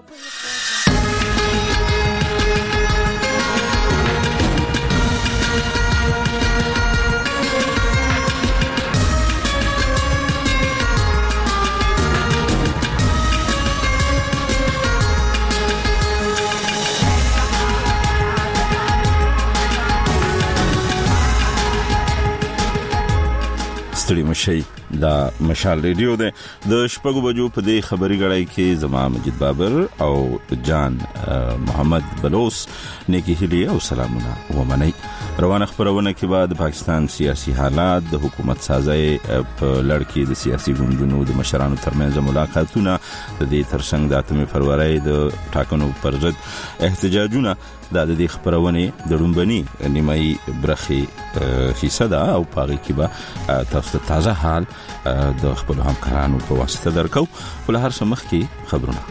ستړي مشي دا مشال ریډیو ده د شپږو بجو په دې خبري غړای کې زما مجید بابر او جان محمد بلوس نیکی هلی او سلامونه ومني روانه خبرونه کې بعد پاکستان سیاسي حالات د حکومت سازي په لړ کې د سیاسي ګوندونو د مشرانو ترمنځ ملاقاتونه د دې ترڅنګ د 8 فروری د ټاکنو پر ضد احتجاجونه د دې خبرونه د رومبني نیمایي برخي حصہ ده او پاره کې به تاسو تازه حال د خپل همکارانو په واسطه درکو ول هر څه مخ کې خبرونه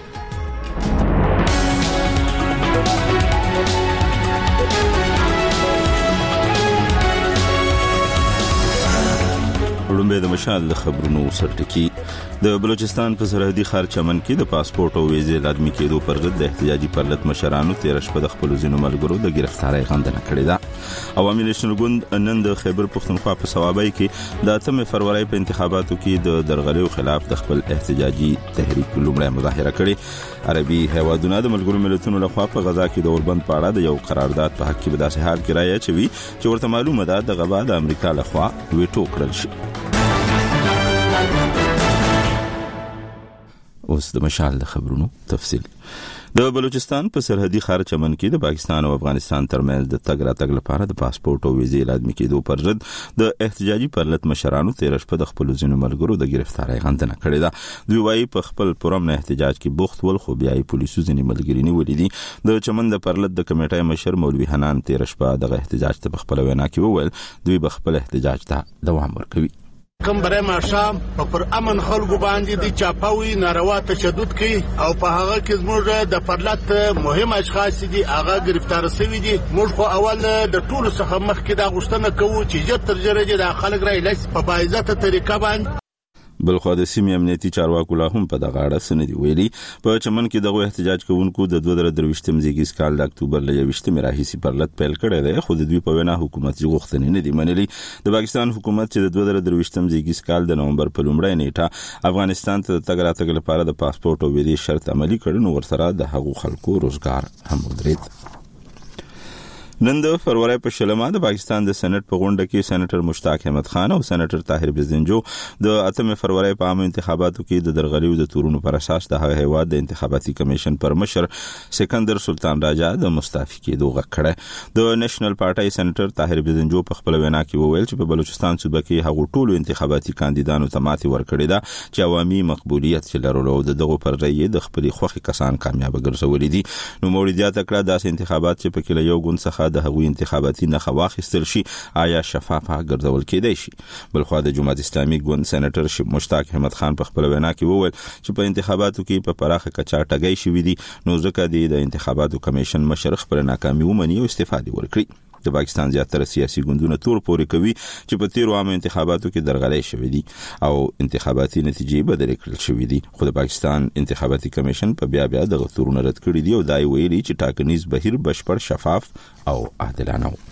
لومبه د مشال د خبرونو سرټکی د بلوچستان په سرحدي ښار چمن کې د پاسپورت او ویزې لازمي کېدو پر ضد د احتجاجي پرلط مشرانو 13 شپه د خپل ځینو ملګرو د گرفتاری غندنه کړې ده. عوامي نېشنل ګوند نن د خیبر پښتونخوا په صوابۍ کې د 8 فروری په انتخاباتو کې د درغلیو خلاف د خپل احتجاجي تحریک لومړی مظاهره کړې. عربي هیوادونو د ملګرو ملتونو لخوا په غزا کې د اوربند په اړه د یو قرارداد په حق کې به داسې حال کې رایه چوي چې ورته معلومه ده د غوا د امریکا لخوا ویټو کړل شي. اوس د مشال د خبرونو تفصیل. د بلوچستان په سرحدي ښار چمن کې د پاکستان او افغانستان ترمنځ د تګ راتګ لپاره د پاسپورت او ویزې لازمي کېدو پر ضد د احتجاجي پرلط مشرانو 13 شپه د خپل ځینو ملګرو د گرفتاری غندنه کړې ده. دوی وايي په خپل پرم نه احتجاج کې بوخت ول خو بیا یې پولیسو ځینې ملګري نیولې دي. د چمن د پرلط د کمیټې مشر مولوي حنان 13 شپه د احتجاج ته خپل وینا کې وویل دوی به خپل احتجاج ته دوام ورکوي. کم برای ماشام پر امن خلکو باندې دي چاپاوي ناروا تشدد کوي او په هغه کې زموږ د پرلط مهم اشخاص دي هغه گرفتار شوي دي. موږ خو اول د ټولو څخه مخکې دا غوښتنه کوو چې ژر تر ژره د خلک رایلس په باعزته طریقه باندې بلخو د سیمې امنیتي چارواکو لا هم په دغه اړه سندې ویلي. په چمن کې دغه احتجاج کوونکو د 2023 زیږیز کال د اکتوبر ل 21 راهیسي پرلط پیل کړی دی خو د دوی په وینا حکومت غوښتنې نه دي منلي. د پاکستان حکومت چې د 2023 زیږیز کال د نومبر په لومړۍ نیټه افغانستان ته تګ راتګ لپاره د پاسپورت او ویزې شرط عملي کړ نو ورسره د هغو خلکو روزګار هم ودرېد. نن د فروری په شلمه د پاکستان د سېنات په غونډه کې سېناتر مشتاق احمد خان او سېناتر طاهر بزنجو د 8 فروری په عام انتخاباتو کې د درغلیو د تورونو پر اساس د هغه هیواد د انتخاباتي کمیشن پر مشر سکندر سلطان راجا د مستعفي کېدو غږ کړ. د نېشنل پارټي سېناتر طاهر بزنجو په خپل وینا کې وویل چې په بلوچستان صوبه کې هغه ټولو انتخاباتي کاندیدانو ته ماتې ورکړې ده چې عوامي مقبولیت لرلو د دغه پر رایې د خپل خوخي کسان کامیاب ګرځولې دي. نو موریدیات کړه داس انتخابات چې په کې یو ګوند څخه د هغوی انتخاباتي نخښه واخیستل شي آیا شفافه ګرځول کېدای شي. بلخو د جماعت اسلامي ګوند سېناتر مشتاق احمد خان په خپل وینا کې وویل چې په انتخاباتو کې په پراخه کچا ټګۍ شوې دي نو ځکه د انتخاباتو کمیشن مشر خپل ناکامي ومني او استفاده ورکړي. د پاکستان زیاتره سیاسي ګوندونه تور پورې کوي چې په تیرو عام انتخاباتو کې درغلۍ شوې دي او انتخاباتي نتیجې بدلې کړل شوې دي خو د پاکستان انتخاباتي کمیشن په بیا دغه تورونه رد کړی دي او دای ویلي چې ټاکنیز بهیر بشپړ شفاف او عادلانه و.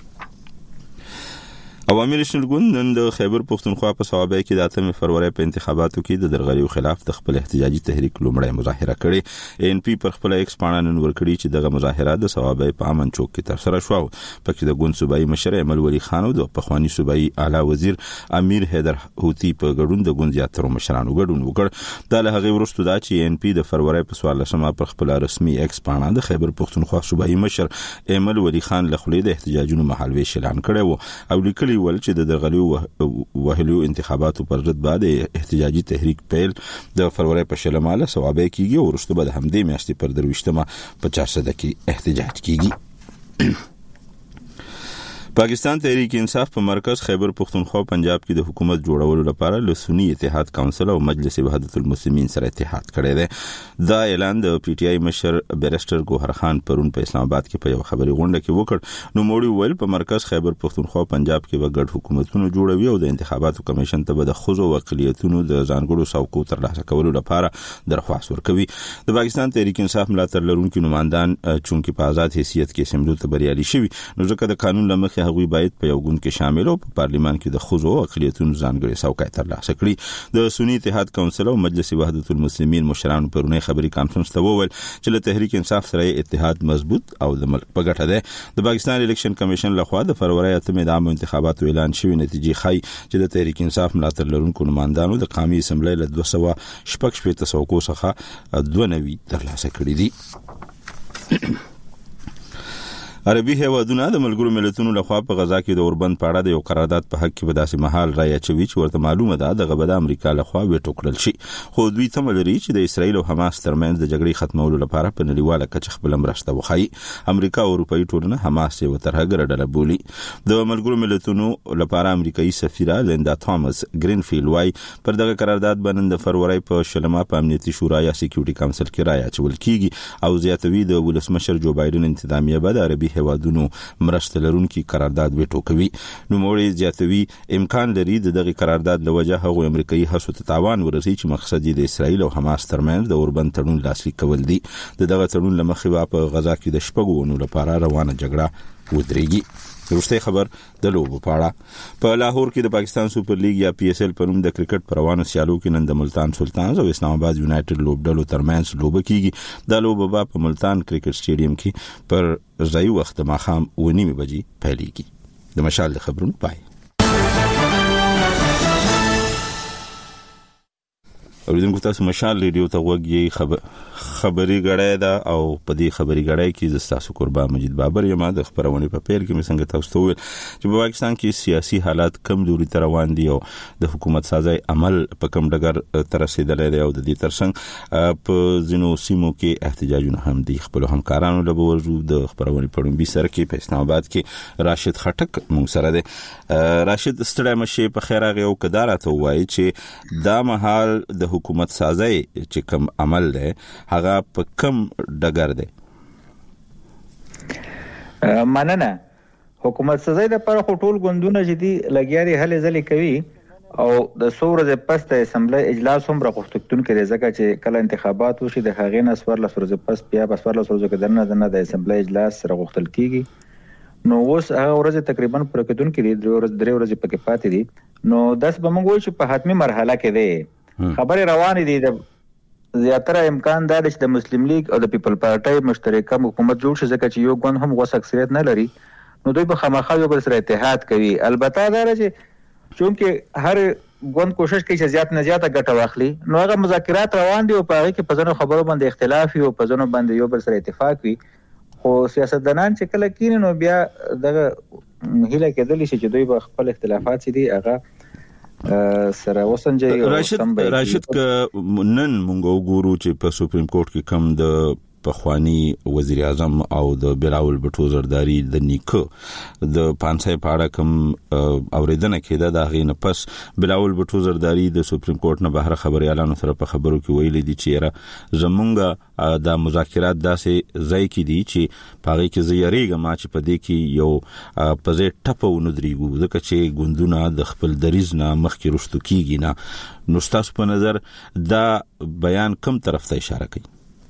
عوامي نېشنل ګوند نن د خیبر پښتونخوا په صوابۍ کې د 8 فروری په انتخاباتو کې د درغلیو خلاف د خپل احتجاجي تحریک لومړی مظاهره کړې. ان پی پر خپل ایکس پاڼه نن ورکړي چې دغه مظاهره د صوابۍ په امن چوک کې ترسره شو. پکې د ګوند صوبایي مشر امل ولی خان او د پخوانی صوبایي اعلی وزیر امیر حیدر هوتی په ګډون د ګوند زیاتره مشرانو ګډون وکړ. د هغه وروسته دا چې ان پی د فروری په 14مه پر خپل رسمي ایکس پاڼه د خیبر پښتونخوا صوبایي مشر امل ولی خان له خپل د احتجاجونو مهالويش اعلان کړی و او لیکلي ول چې د درغلیو وهلو انتخاباتو پر ضد بعد احتجاجي تحریک پیل د فروری په شلمه له صوابۍ کېږي او وروسته به د همدې میاشتې پر 23مه 50 کې احتجاج کېږي. پاکستان تحریک انصاف په مرکز خیبر پختونخوا پنجاب کې د حکومت جوړولو لپاره له سنی اتحاد کونسل او مجلس وحدت المسلمین سره اتحاد کړی دی. دا اعلان د پی ټی آی مشر بیرسټر ګوهر خان پرون په اسلام آباد کې په یو خبري غونډه کې وکړ. نو موړي ویل په مرکز خیبر پختونخوا پنجاب کې به ګډ حکومتونه جوړوي او د انتخاباتو کمیشن ته به د خزو وکیلیتونو د ځانګړو څوکو ترلاسه کولو لپاره درخواست ورکوي. د پاکستان تحریک انصاف ملاتړ لرونکو نمائندان چونکې په آزاد حیثیت کې سملو ته بریالي شوي، نو ځکه د قانون لمخې هغوی باید په یو ګوند کې شامل او په پارلیمان کې د خزو او اقلیتونو ځانګړي څوکۍ ترلاسه کړي. د سنی اتحاد کونسل او مجلس وحدت المسلمین مشرانو پرونی خبري کانفرنس ته وویل چې له تحریک انصاف سره اتحاد مضبوط او د ملک په ګټه ده. د پاکستان الیکشن کمیشن لخوا د فروری 8 د عامو انتخاباتو اعلان شوی نتیجې ښیي چې د تحریک انصاف ملاتړ لرونکو نمائندانو د قومي اسمبلی له 216 څوکو څخه 92 ترلاسه کړي دي. عربي هیوادونه د ملګرو ملتونو لخوا په غزا کې د اوربند په اړه د یو قرارداد په حق کې به داسې محل رایه چوي چې ورته معلومه ده دغه به د امریکا لخوا ویټو کړل شي، خو دوی تمه لري چې د اسرایل او حماس ترمنځ د جګړې ختمولو لپاره په نړیواله کچه خپله مرسته وښایي. امریکا او اروپایي ټولنه حماس یوه ترهګره ډله بولي. د ملګرو ملتونو لپاره امریکایي سفیره لیندا تامس ګرینفیلډ وايي پر دغه قرارداد باندې د فروری په 20 په امنیتي شورا یا سکیورټي کونسل کې رایه اچول کیږي او زیاتوي د ولسمشر جو بایدن انتظامیه به د عربي هیوادونو مرسته لرونکي قرارداد ویټو کوي. نو موړي زیاتوي امکان لري د دغه قرارداد لوجه هغه امریکایي هڅو ته تاوان ورسي چې مقصد یې د اسرایل او حماس ترمنځ د اوربند تړون لاسلیک کول دي. دغه تړون لمخې په غزا کې د شپږو ونو لپاره روانه جګړه ودرېږي. وروستي خبر د لوبو په اړه. په لاهور کې د پاکستان سوپر لیګ یا پی اس ال په نوم د کرکټ پر روانو سیالو کې نن د ملتان سلطانز او اسلام آباد یونایټډ لوبډلو ترمنځ لوبه کیږي. دا لوبه په ملتان کرکټ سټیډیم کې پر ځای وخت ماښام 9:30 بجې پیلېږي. د مشال د خبرونو پای. اوریدونکو تاسو مشال ریډیو ته وګورئ. خبري غړای دا او په دې خبري غړای کې تاسو قربان مجید بابر یم. د خبرونه په پیل کې څنګه تاسو ته ویل چې په پاکستان کې سیاسي حالات کم دوری تر روان دي او د حکومت سازي عمل په کم ډګر تر رسیدلې دی او د دې ترڅنګ په ځینو سیمو کې احتجاجونه هم دي. خپل همکارانو له ورجو د خبرونه پړنبي سره کې په اسلام آباد کې راشد خټک مونږ سره دی. راشد ستړی مشه په خیر هغه او کدارته وایي چې دا محل د حکومت سازي چې کم عمل دی هغه په کم ډګر دی. مننه. حکومت سازي د پر ټول غوندونه چې دي لګیاري هلې ځلې کوي او د څورځ پس د اسمبلی اجلاس هم راغښتون کړي ځکه چې کله انتخابات وشي د هغې نه سوار لسورځ پس بیا په سوار لسورځ کې د اسمبلی اجلاس راغښتل کیږي. نو اوس هغه ورځ تقریبا پر کېدون کې درې ورځې پکې پاتې دي. نو داس به موږ وایو چې په حتمی مرحله کې دی. خبرې روانې دي. د زیاتره امکان دا چې د مسلم لیگ او د پیپل پارټي مشترکه حکومت جوړ شي ځکه چې یو ګوند هم غوښ اکثریت نه لري. نو دوی به خامخا یو بل سره اتحاد کوي. البته دا چې چونکه هر ګوند کوشش کوي چې زیات نه زیاته ګټه واخلي، نو هغه مذاکرات روان دي او په هغه کې په ځینو خبرو باندې اختلاف وي او په ځینو باندې یو بل سره اتفاق وي. خو سیاستدانان چې کله کینې نو بیا دغه هیله کېدلی شي چې دوی به خپل اختلافات دي هغه سره وسنجي. راشد ک نن مونږ وګورو چې په سپریم کورټ کې کم د پخوانی وزیر اعظم او د بلاول بټو زرداری د نیکه د پانسای پاړه کم اوریدنه کېده. دا غي نه پس بلاول بټو زرداری د سپریم کورټ نه بهر خبري اعلان سره په خبرو کې ویلي دي چې زمونږه د مذاکرات داسې ځای کې دي چې پاره کې زیریګه ما چې په دې کې یو پزې ټپو ندريګو ځکه چې ګوندونه د خپل دریز نه مخکې رښتو کیږي نه. نو تاسو په نظر دا بیان کوم طرف ته اشاره کوي؟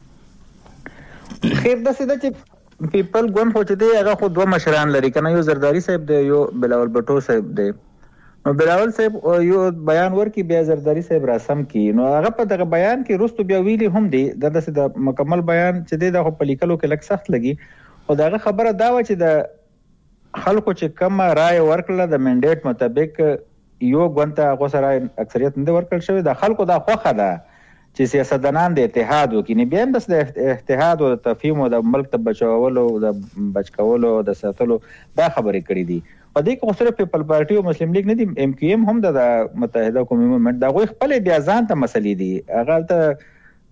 خیر دا سده چې پیپل ګوند خو چې دی هغه خو دوه مشران لري کنه، یو زرداری صاحب دی یو بلاول بټو صاحب دی. نو بلاول صاحب یو بیان ورکي بیا زرداری صاحب راسم کی. نو هغه په دغه بیان کې رستو بیا ویلي هم دی د مکمل بیان چې دی د په لیکلو کې لږ سخت لګي. خو دغه خبره دا و چې د خلکو چې کوم رائے ورکړه د منډیټ مطابق یو ګوند ته هغه سره اکثریت نه ورکړل شوی. د خلکو دا خوخه ده چې سیاستدانان د اتحاد وکړي، بیا هم بس د اتحاد او تفهیم او د ملک ته بچولو د بچکولو د ساتلو دا خبرې کړې دي. په دې کې خو صرف پیپل پارټي او مسلم لیگ نه دي، ام کیو ایم هم د متحده قومي مومنټ دا غوښ خپل بیا ځان ته مسلې دي. هغه ته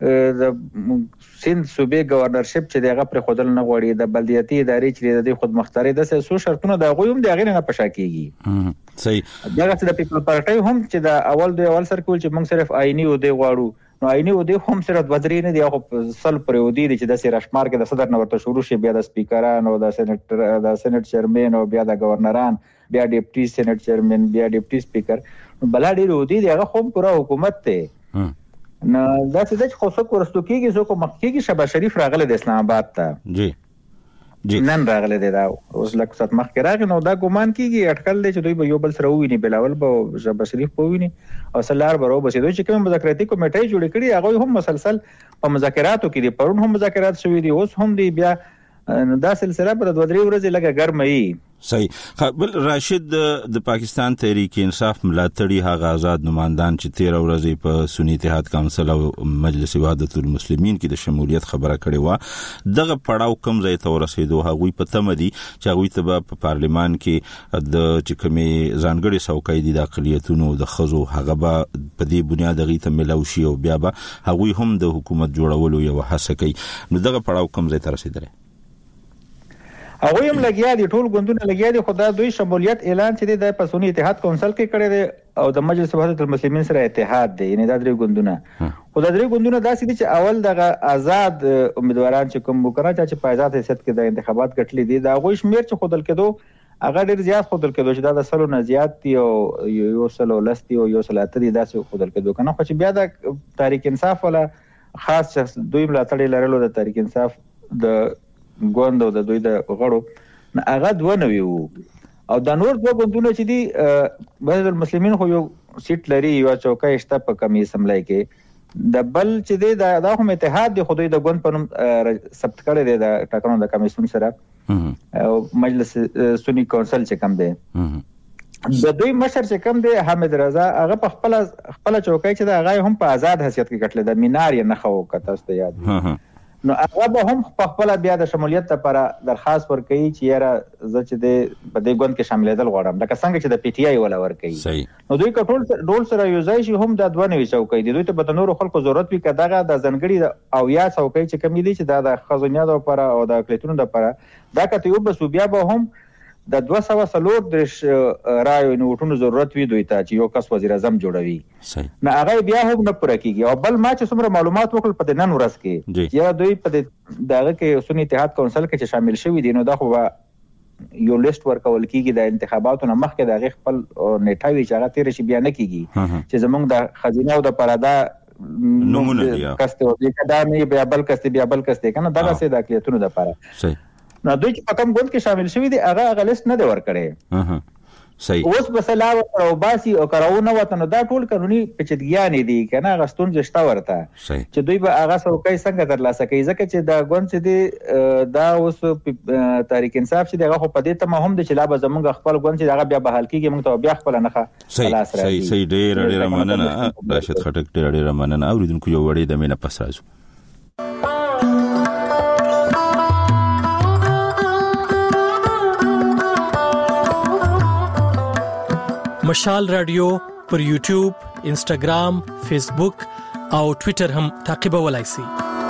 د سند صوبې گورنرشپ چې دغه پر خودل نه غوړي د بلدیاتي ادارې چې د خود مختاري د سو شرطونه د غویم د غیر نه پشا کیږي صحیح دغه د پیپل پارټي هم چې د اول سر کول چې موږ صرف آئینی او دی غواړو نو آئینی او دی هم صرف بدري نه دی خو سل پر ودی چې د رشمار کې د صدر نه ورته شروع شي بیا د سپیکرانو د سېنات چیرمن او بیا د گورنران بیا ډیپټي سېنات چیرمن بیا ډیپټي سپیکر بل ډیر ودی دغه هم پوره حکومت ته نو دا څه چې خو څوک ورستو کېږي څوک مخکېږي شهباز شریف راغلی د اسلام آباد ته جی نن راغلی دی دا اوس لږ ساعت مخکې راغی نو دا ګمان کېږي اټکل دی چې دوی به یو بل سره وویني بلاول به شهباز شریف به وویني او سلار به راوبسي دوی چې کوم مذاکراتي کمیټۍ جوړې کړي هغوی هم مسلسل په مذاکراتو کې دي پرون هم مذاکرات شوي دي اوس هم دي بیا دا سلسله په 2-3 ورځې لږه ګرمه وي صحیح بل راشد د پاکستان تحریک انصاف ملاتړي هغه آزاد نمائندان چې 13 ورځې په سنی اتحاد کونسل او مجلس وحدت المسلمین کې د شمولیت خبره کړې و دغه پړاو کم ځای ته ورسېدو هغوی په تمه دي چې هغوی ته په پارلیمان کې د چې کومې ځانګړي څوکۍ دي د اقلیتونو د ښځو هغه به په دې بنیاد هغوی ته میلاو شي او بیا به هغوی هم د حکومت جوړولو یو هڅه کوي نو دغه پړاو کم ځای ته رسېدلی هغوی هم لګیا دي ټول ګوندونه لګیا دي خو دا دوی شمولیت اعلان چې دی د پسونی اتحاد کونسل کې کړی دی او د مجلس وحدت المسلمین سره اتحاد دی یعنی دا درې ګوندونه خو دا درې ګوندونه داسې دي چې اول دغه آزاد امیدواران چې کوم وکړه چې په آزاد حیثیت کې د انتخابات ګټلي دي دا هغوی شمیر چې خودل کېدو هغه ډېر زیات خودل کېدو چې دا د 100 نه زیات دي او 110 دي او 108 دي داسې خودل کېدو کنه خو چې بیا د تحریک انصاف ولا خاص شخص دوی ملاتړي لرلو د تحریک انصاف د ګوند او د دوی د غړو هغه دوه نوي وو او د نور دوه ګوندونه چې دي وحدت المسلمین خو یو سیټ لري یو چوکۍ شته په کمی اسمبلی کې د بل چې دی دا هم اتحاد دی خو دوی د ګوند په نوم ثبت کړی دی د ټاکنو د کمیسیون سره او مجلس سنی کونسل چې کم دی د دوی مشر چې کم دی حامد رضا هغه په خپل چوکۍ چې دا هغه هم په آزاد حیثیت کې ګټل د مینار یې نه خو کته است یاد نو هغه به هم په خپل بیا د شمولیت لپاره درخواست ورکړي چې یاره زه چې د په دې ګوند کې شاملېدل غواړم لکه څنګه چې د پی ټی آی ولا ورکړي نو دوی ټول سره یو ځای شي هم د 2 نوي چوکۍ دي دوی ته به د نورو خلکو ضرورت وي که دغه د ځانګړي او یا چوکۍ چې کمې دي چې دا د ښځو لپاره او د اقلیتونو لپاره دا کته یو بس بیا به هم د 243 رایو نوټونو ضرورت وي دوی ته چې یو کس وزیر اعظم جوړوي نه هغه بیا هم نه پوره کیږي او بل ما چې څومره معلومات وکړل په نن ورځ کې یا دوی په دغه کې سنی اتحاد کونسل کې چې شامل شوي دي نو دا خو یو لیست ورکول کیږي د انتخاباتو نه مخکې د هغې خپل نیټه وي چې هغه تېره شي بیا نه کیږي چې زموږ د خزینه او د پرادا نمونه دي کسته او دا نه بیا بل کسته کنه دغه د اقلیتونو لپاره نو دوی چې په کوم ګوند کې شامل شوي دي هغه لیست نه دی ورکړی صحیح اوس به سلام او باسي او کراونه وته نو دا ټول قانوني پیچیدګیانې دي کنه هغه ستونزې شته ورته چې دوی به هغه څوکۍ څنګه ترلاسه کوي ځکه چې دا ګوند چې دی دا اوس تحریک انصاف چې دغه خو په دې تمه هم دي چې لا به زموږ خپل ګوند چې هغه بیا بحال کیږي موږ ته بیا خپل نه خلاص راځي صحیح ډېر مننه راشد خټک ډېر مننه اوریدونکو یو وړي د مینه پس راځو مشال رادیو پر یوټیوب، انسټاګرام، فیسبوک او ټوئیټر هم تعقیبولای شئ.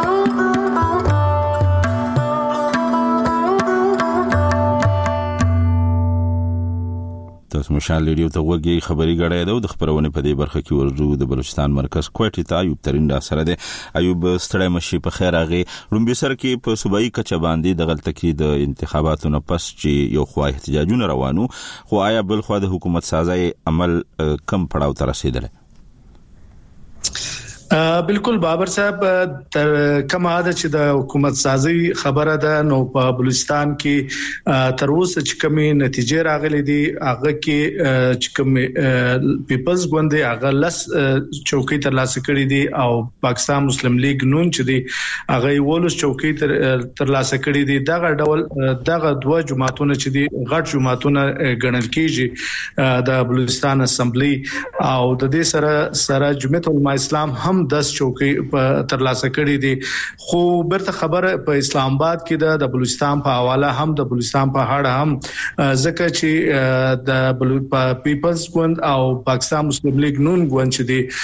تاسو مشال ریډیو ته وګورئ خبري غړې ده د خبرونه په دې برخه کې ورزو د بلوچستان مرکز کوټې ته ایوب ترين را سره ده. ایوب ستړی مشي په خیر راغی. لومبي سر کې په صوبایي کچه باندې د غلطه کې د انتخاباتو نه پس چې یو خو احتجاجونه روانو خو آیا بل خو د حکومت سازي عمل کم پړاو ته رسیدل؟ بالکل بابر صاحب تر کومه عادت چې د حکومت سازي خبره ده نو په بلوچستان کې تر اوسه چې کومې نتیجې راغلي دي هغه کې چې کوم پیپلز ګوند هغه لس چوکۍ ترلاسه کړې دي او پاکستان مسلم لیگ نون چې دی هغه ولس چوکۍ ترلاسه کړې دي دغه دوه جماعتونه چې دي غټ جماعتونه ګڼل کیږي د بلوچستان اسمبلی او د دې سره جمعیت العلماء اسلام هم هم 10 چوکۍ ترلاسه کړې دي خو برته خبره په اسلام آباد کې د بلوچستان په حواله هم د بلوچستان په هړه هم ځکه چې د پیپلز ګوند او پاکستان مسلم لیگ نون ګوند چې دي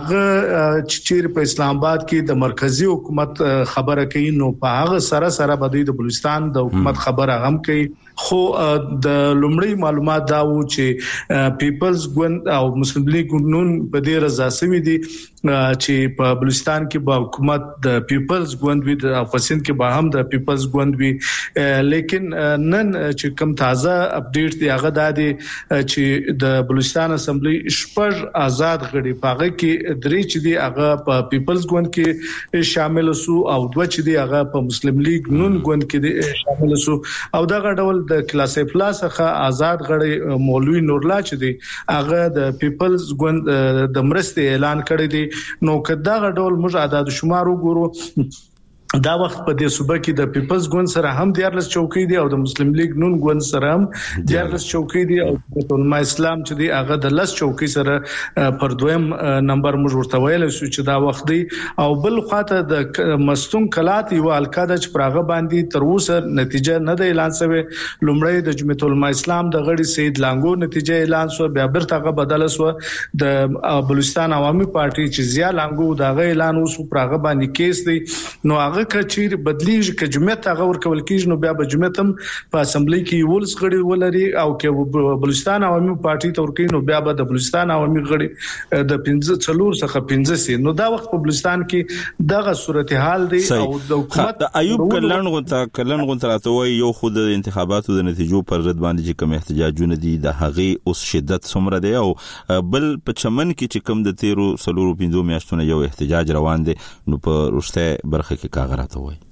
هغه چې په اسلام آباد کې د مرکزی حکومت خبره کوي نو په هغه سره بدوي د بلوچستان د حکومت خبره هم کوي خو د لومړی معلومات دا و چې پیپلز ګوند او مسلم لیگ نون په دې رضا سوي دي چې په بلوچستان کې به حکومت د پیپلز ګوند وي د افغانستان کې به هم د پیپلز ګوند وي لیکن نن چې کوم تازه اپډیټ دی هغه د چې د بلوچستان اسمبلی شپږ آزاد غړي پاغه کې درې چې دی هغه په پیپلز ګوند کې شامل سو او دوه چې دی هغه په مسلم لیگ نون ګوند کې شامل سو او دا غډول د کلاس پلاس څخه آزاد غړي مولوی نورلا چې دی هغه د پیپلز ګوند د مرستې اعلان کړی دی نو کدا غډول موږ عدد شمار وګورو دا وخت په دې صوبه کې د پیپلز ګوند سره هم 14 چوکۍ دي او د مسلم لیگ نون ګوند سره هم 14 چوکۍ دي او د علماء اسلام چې دی هغه د 10 چوکۍ سره پر دویم نمبر موږ ورته ویل چې دا وخت دی او بل خاطر د مستون کلات یو الکاده چې پراغه باندې تر اوسه نتیجه نه د اعلان شوه لومړی د جمعیت علماء اسلام د غړي سید لانګو نتیجه اعلان شو بیا برته بدل شو د بلوچستان عوامي پارټي چې زیا لانګو دا غي اعلان وسو پراغه باندې کیس دی نو کچیر بدلیږي ک جمعیت هغه ورکول کیږي نو بیا به جمعیت هم په اسمبلی کې ولس غړي ولري او کې بلوچستان عوامي پارټي تورکې نو بیا به د بلوچستان عوامي غړي د 15 څخه 15 سي نو دا وخت په بلوچستان کې دغه صورتحال دی او د حکومت ایوب کلن غونته وي یو خود د انتخاباتو د نتیجو پر ضد باندې چې کوم احتجاجونه دي د هغه اوس شدت څومره دی او بل په چمن کې چې کوم د 13 میاشتونو یو احتجاج روان دي نو په رښتیا برخه کې کاغراته وي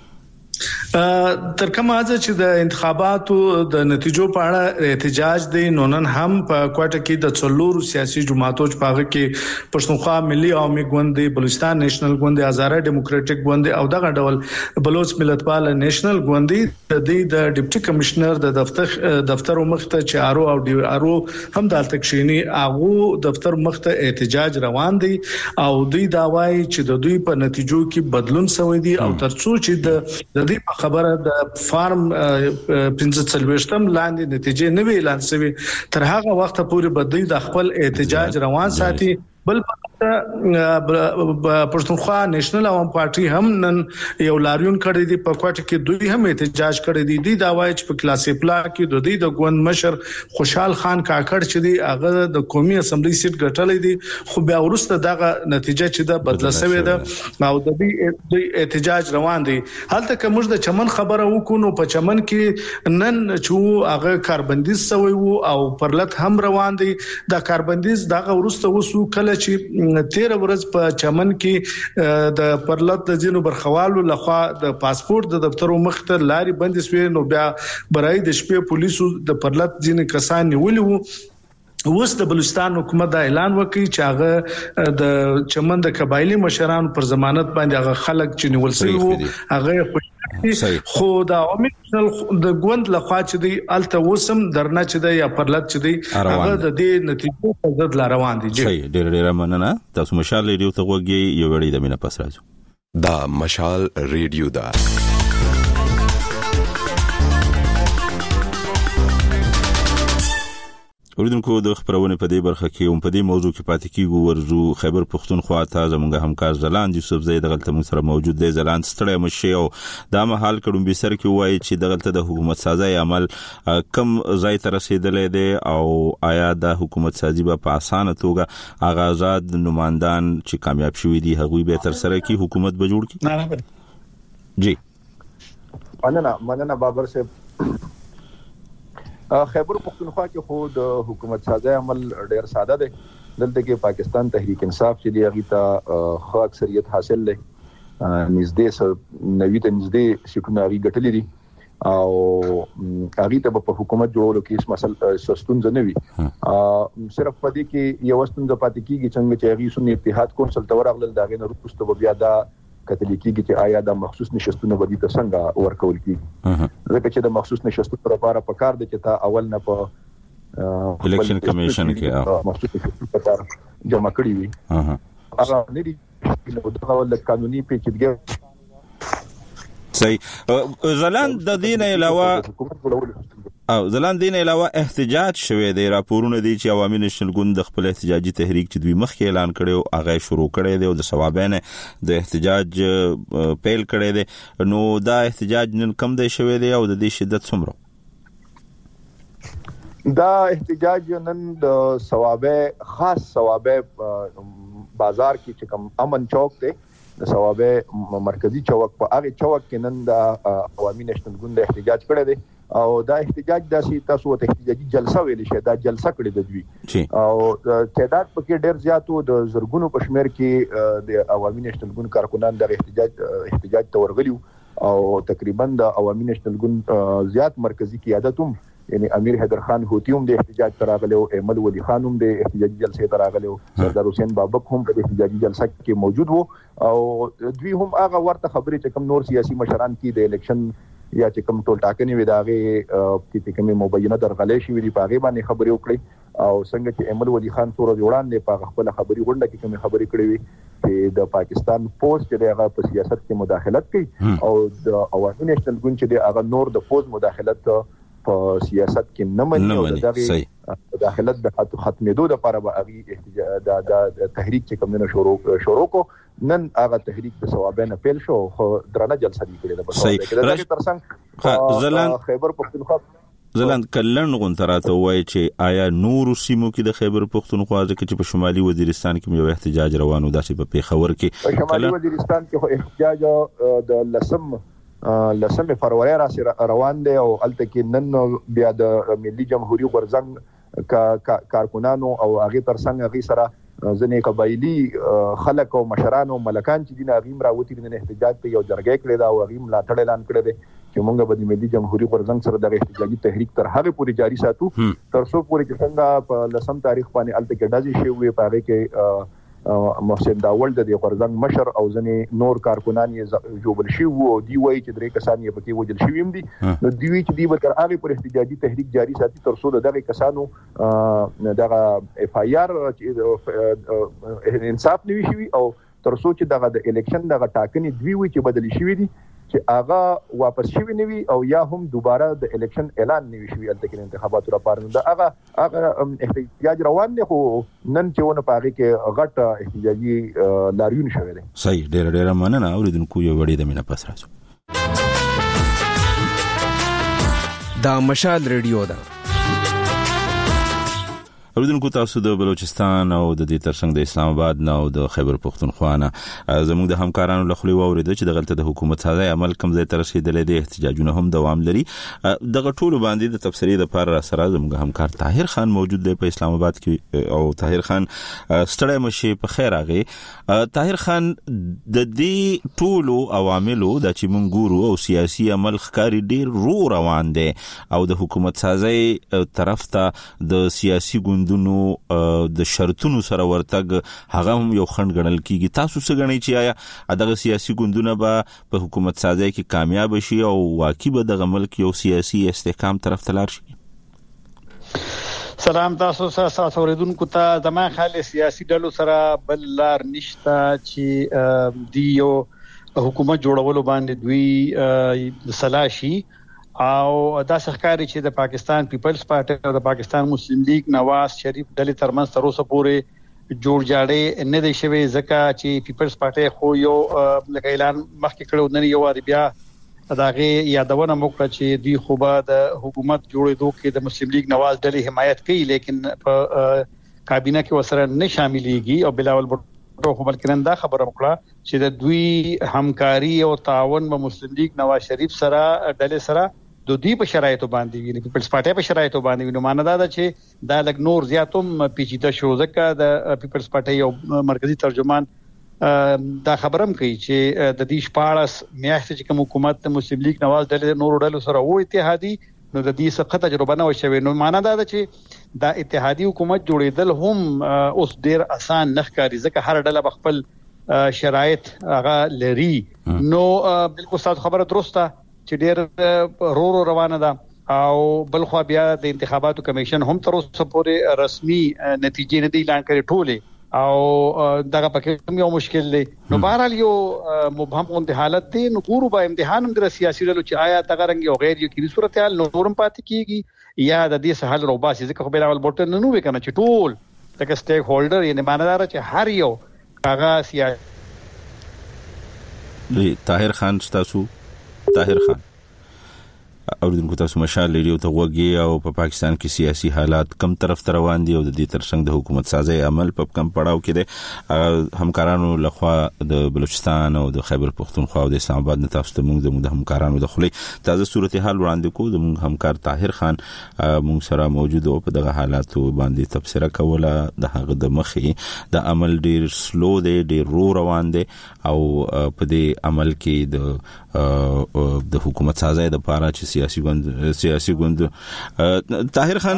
تر کومه چې د انتخاباتو د نتیجو په اړه احتجاج دی نو نن هم په کوټه کې د څلورو سیاسي جماعتو په هغه کې پښتونخوا ملي عوامي ګوند دی بلوچستان نېشنل ګوند دی هزاره ډیموکراټک ګوند دی او دغه ډول بلوچ ملتپال نېشنل ګوند دی د ډیپټي کمشنر د دفتر مخته چې آرو او ډي آرو هم د التکشینی هغه دفتر مخته احتجاج روان دی او دوی دا وایي چې د دوی په نتیجو کې بدلون شوی دی او ترڅو چې د دې خبره د فارم 15 لاندې نتیجې نه وی اعلان شوی تر هغه وخت پورې بدوی د خپل احتجاج روان ساتي بل پښتونخوا نېشنل عوام پارټي هم نن یو لاریون کړی دی په کوټه کې دوی هم احتجاج کړی دی دا وایي چې په کلاسې پلا کې د دوی د ګوند مشر خوشحال خان کاکړ چې دی هغه د قومي اسمبلی سیټ ګټلې دي خو بیا ورسته دغه نتیجه چې دا بدله شوې ده او د دوی احتجاج روان دي هلته کوم د چمن خبره وکونو په چمن کې نن چې هغه کاربندیز سوی وو او پرلط هم روان دي د کاربندیز دغه ورسته وسو کله چې 13 ورځ په چمن کې د پرلط د جنو برخوالو لخوا د پاسپورت د دفترو مخته لاري بند شوې نو بیا برای د شپې پولیسو د پرلط جن کسان نیولې وو اوس د بلوچستان حکومت دا اعلان وکړي چې هغه د چمن د قبایلی مشرانو پر ضمانت باندې هغه خلک چې نیول شوی وو هغه خو دا اومنشل د ګوند لخوا چې دی الته وسم درنه چې دی یا پرلط چې دی هغه د دې نتیجو په ضد روان دي صحیح ډېر مننه تاسو مشال ریډیو ته وګورئ یو وړي د مینه پس راځو دا مشال ریډیو دا اوریدونکو د خبرونه په دې برخه کې په دې موضوع کې پاتې کیږو ورزو خیبر پښتونخوا ته زموږ همکار زلاند یوسف زید غلطه مو سره موجود دی زلاند ستړی مشه او دا مهال کډم به سر کې وایي چې د غلطه د حکومت سازي عمل کم ځای ته رسیدلې دي او آیا د حکومت سازي په اسانه توګه آغازات نمائندان چې کامیاب شوي دي هغوی به تر سره کې حکومت به جوړ کړي نه جی مننه بابر صاحب خیبر پختونخوا کې خو د حکومت سازي عمل ډیر ساده دی دلته کې پاکستان تحریک انصاف چې دی هغه ته خو اکثریت حاصل لې نږدې 90 ته نږدې سیټونه هغه ګټلې دي او هغه ته په حکومت جوړولو کې هیڅ مسله سستون نه وي صرف پدې کې یو ستون د پاتې کېږي څنګه چې هغه سن اتحاد کونسل تور اغلل داغه نه وروسته بیا دا کاتولیکي چې آیا د مخصوص نشستونه ودی ته څنګه ورکول کیږي ځکه چې د مخصوص نشستونو لپاره پکار دي چې تا اول نه په الیکشن کمیشن کې مخصوص نشستونه جمع کړی وي هغه نه دي دغه ول قانوني پیچیدګي صحیح. زلان د دین علاوه احتجاج شوه دی، راپورونه دي چې عوامي نېشنل ګوند د خپل احتجاجي تحریک چې دوی مخکې اعلان کړو هغه شروع کړی دی او د ثوابین د احتجاج پیل کړی دی. نو دا احتجاج نن کم دی شوه دی او د دې شدت څومره؟ دا احتجاج نن د ثوابه خاص ثوابه بازار کې چې کوم امن چوک دی د ثوابه مرکزی چوک په هغه چوک کې نن د عوامي نېشنل ګوند احتجاج کړی دی او دا احتجاج داسې تاسو ته احتجاجي جلسه ویل شي، دا جلسه کړې د دوی او تعداد پکې ډېر زیاتو د زرګونو پښمیر کې د عوامي نېشنل ګوند کارکونان د احتجاج ته ورغلیو او تقریبا د عوامي نېشنل ګوند زیات مرکزی قیادت هم یعنی امیر حیدر خان هوتی هم د احتجاج تراغلو، احمد ولی خان هم د احتجاجي جلسې تراغلو، سردار حسین بابک هم په احتجاجي جلسه کې موجود وو او دوی هم هغه ورته خبرې چې کوم نور سیاسي مشران کې د الیکشن یا چې کوم ټول ټاکنې وي داغه چې کوم مبینه درغلې شي وي په هغه باندې خبرې وکړي او څنګه چې احمد ولی خان تور جوړان په خپل خبري غونډه کې کوم خبرې کړې وي چې د پاکستان فوج چې دغه په سیاست کې مداخلت کوي او د عوامي نېشنل ګوند چې دغه نور د فوج مداخلت په سیاست کې نه مني او دغه مداخلت د ختمېدو لپاره به هغه احتجاج د تحریک چې کوم نه شروع کو نن هغه تحریک د ثوابینه پیل شو خو درنه جلسه دی کړې ده. بس دغه ترڅنګ خیبر پختونخوا زلند کلن غونتراته وای چې آیا نور سیمو کې د خیبر پختونخوا ځکه چې په شمالي وزیرستان کې یو احتجاج روانو داسې په پیښور کې شمالي وزیرستان کې خو احتجاج د لسم فروری را روان دی او الته کې نن بیا د ملي جمهوریت غورځنګ کارکونانو او هغه ترڅنګ هغه سره ځنې قبایلی خلک او مشران او ملکان چې دین هغه راوتی د احتجاج ته یو جرګه کړی دا او هغه ملاتړ اعلان کړی دی چې موږ به د ملي جمهوریت غورځنګ سره د احتجاجي تحریک تر هغه پورې جاری ساتو تر څو پورې چې څنګه په لسم تاریخ باندې الته کې ډازي شوی وي په هغه کې محسن داول د غورځنګ مشر او ځنې نور کارکونان یې جوړل شي وو دی وایي چې درې کسان یې پکې وجل شوی هم دي نو دی وی چې دی به تر هغه پر احتجاجي تحریک جاری ساتي تر څو دغه کسانو دغه اف آی آر انصاف نوي شي او تر څو چې دغه د الیکشن دغه ټاکنې دوی وی چې بدلی شوی دي چې هغه واپس شوی نوي او یا هم دوباره د الیکشن اعلان نوي شوی الته کې انتخاباتو لپاره د هغه احتجاج روان دی خو نن چې ونه پاره کې غټ احتجاجي لاریون شوی دی. صحیح ډېر مننه اوریدونکو یو وړي د مینا پس راځو. دا مشال ریډیو ده. اوریدونکو تاسو د بلوچستان او د دې ترڅنګ د اسلام آباد نه او د خیبر پختونخوا نه زموږ د همکارانو له خولې واوریدل چې دغلته د حکومت سازي عمل کم ځای تر رسیدلې دي احتجاجونه هم دوام لري. دغه ټول باندې د تفسیری لپاره سره زموږ همکار طاهر خان موجود دی په اسلام آباد کې او طاهر خان ستړی مشي په خیر راغی. طاهر خان د دې ټول عواملو د چې مونږ ګورو او سیاسي عمل ښکاری ډیر روان دي او د حکومت سازي طرف ته د سیاسي دونو د شرطونو سره ورتګ هغه هم یو خند غنل کیږي. تاسو څه غنئ چې آیا دغه سیاسي ګوندونه به په حکومت سازي کې کامیاب شي او واقعي به د ملک یو سیاسي استحکام طرف ته لاړ شي؟ سلام تاسو سره اوریدونکو ته زما خالي سیاسي ډلو سره بل لار نشته چې دیو حکومت جوړولو باندې دوی سلاشي او دا ښکاری چې د پاکستان پیپلز پارټي او د پاکستان مسلم لیگ نواز شریف ډلې ترمنځ تر اوسه پورې جوړ جاړې نه دی شوی ځکه چې پیپلز پارټي خو یو لکه اعلان مخکې کړو نن یو واری بیا داغه یادونه موکړه چې دوی خو به د حکومت جوړېدو کې د مسلم لیگ نواز ډلې حمایت کوي لیکن په کابینه کې وسره نه شاملېږي او بلاول خو بلکې نن دا خبره وکړه چې د دوی همکاري او تعاون په مسلم لیگ نواز شریف سره ډلې سره د دوی په شرایطو باندې ویني پیپلز پارټي په شرایطو باندې ویني معنی دا چې دا لګ نور زیاتوم پیچیده شو ځکه د پیپلز پارټي یو مرکزی ترجمان دا خبرم کوي چې د دې شپارس میاشتې چې کوم حکومت مسلم لیگ نواز ډلې نور ډلو سره وو اتحادي نو د دې څخه تجربه نه وشوي نو معنی دا چې دا اتحادي حکومت جوړېدل هم اوس ډیر آسان نه ښکاري ځکه هر ډله خپل شرایط هغه لري نو بالکل ستاسو خبره درسته چې ډېر روانه ده او بل خو بیا د انتخاباتو کمیشن هم تر اوسه پورې رسمي نتیجې نه دی اعلان کړي ټوله او دغه پکې یو مشکل دی. نو بهرحال یو مبهم غونډه حالت دی. نو ګورو به امتحان هم د سیاسي ډلو چې آیا دغه رنګ یو غیر یقیني صورتحال نورم پاتې کیږي یا د دې سهال روباسي ځکه خو به اول بوتل نه وي کنه چې ټول تک سټیک هولډر یعنی ماندار چې هر یو هغه سیاسي طاهر خان تاسو اوریدونکو تاسو مشال ریډیو ته وګورئ او په پاکستان کې سیاسي حالات کم طرف ته روان دي او د دې ترڅنګ د حکومت سازي عمل په کم پړاو کې دي. همکارانو لخوا د بلوچستان او د خیبر پختونخوا او د اسلام آباد نه تاسو ته موږ د همکارانو د خلې تازه صورتحال وړاندې کوو. د همکار طاهر خان موږ سره موجود او په دغه حالاتو باندې تبصره کوله. د هغه د مخې د عمل ډیر سلو دی, ډیر روان دی او په دې عمل کې د حکومت سازي د پاره چې سیاسي ګوند طاهر خان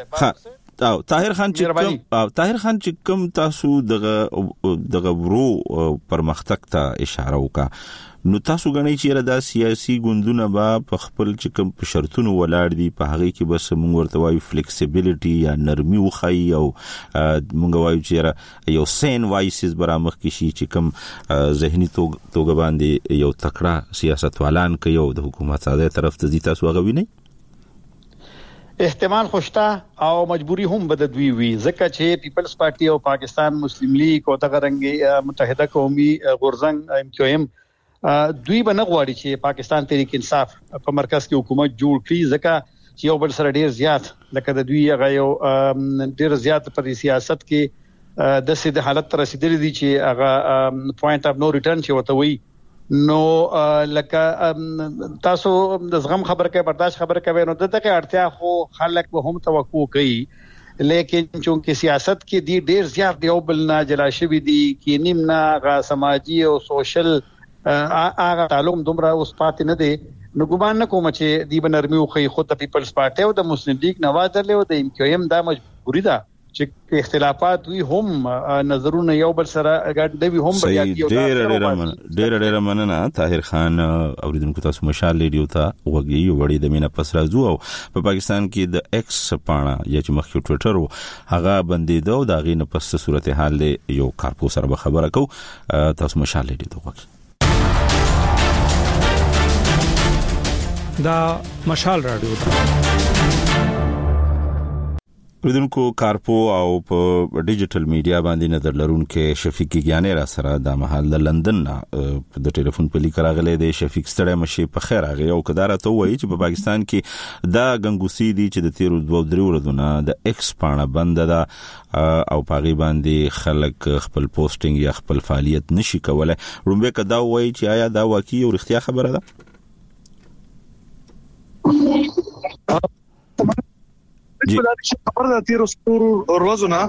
چې کوم تاسو دغه ورو پرمختګ ته اشاره وکړه, نو تاسو غنئ چې دا سیاسي ګوندونه به په خپل چې کوم شرطونو ولاړ دي په هغه کې بس موږ ورته وایو فلیکسیبিলিټي یا نرمي وخی او موږ وایو چې یو سین وایسز برامخ کې شي چې کوم ذهني توګه باندې یو تکړه سیاستوالان کوي او د حکومت ساده طرف ته دي. تاسو هغه وینئ احتمال خوشته او مجبوری هم بددوی وی ځکه چې پیپلز پارټي او پاکستان مسلم لیگ او دغه رنګ متحده قومي غورزنګ MQM دوی به نه غواړي چې پاکستان تحریک انصاف په مرکز کې حکومت جوړ کړي ځکه چې یو بل سره ډیر زیات لکه د دوی هغه یو ډیر زیات پر سیاست کې د سید حالت تر رسیدلې دي چې هغه پوینټ اف نو ریټرن چې وته وي. نو لکه تاسو د زغم خبر کوي برداشت خبر کوي نو دغه اړتیا خو خلک به هم توقع کوي, لیکن چونکه سیاست کې دی ډیر زیات دی او بل نه جلا شوی دی کې نیم نه غا سماجی او سوشل هغه تعلق دومره اوس پاتې نه دی. نو ګومان نه کوم چې دی بنرمي خو خود د پیپلز پارټي او د مسلم لیگ نواز درلې او د MQM دا مجبوری ده چې اختلافات وي هم نظرونه یو بل سره ګډ دی هم بیا ډېر مننه طاهر خان. اوریدونکو تاسو مشال ریډیو ته وګورئ وړي د مینا پس راځو او په پاکستان کې د ایکس پاڼه یا چې مخکې ټوئیټر هغه بندیدو دا غي نه پس صورتحال یو کارپو سره خبره کو. تاسو مشال ریډیو ته وګورئ. دا مشال رادیو ده. ودونکو کارپو او په ډیجیټل میډیا باندې نظر لرونکو شفیق ګیانې را سره د محل لندن د ټلیفون په لیک راغلي دی. شفیق ستړی مشي په خیر راغی او کدار ته وایي چې په پاکستان کې دا غنګوسی دي چې د 13 ورځې د ایکس پاڼه بند ده او پاغي باندې خلک خپل پوسټینګ یا خپل فعالیت نشي کولای. رومبه کدا وایي چې آیا دا واقعي او رښتیا خبره ده؟ خبر ده 13 ورځې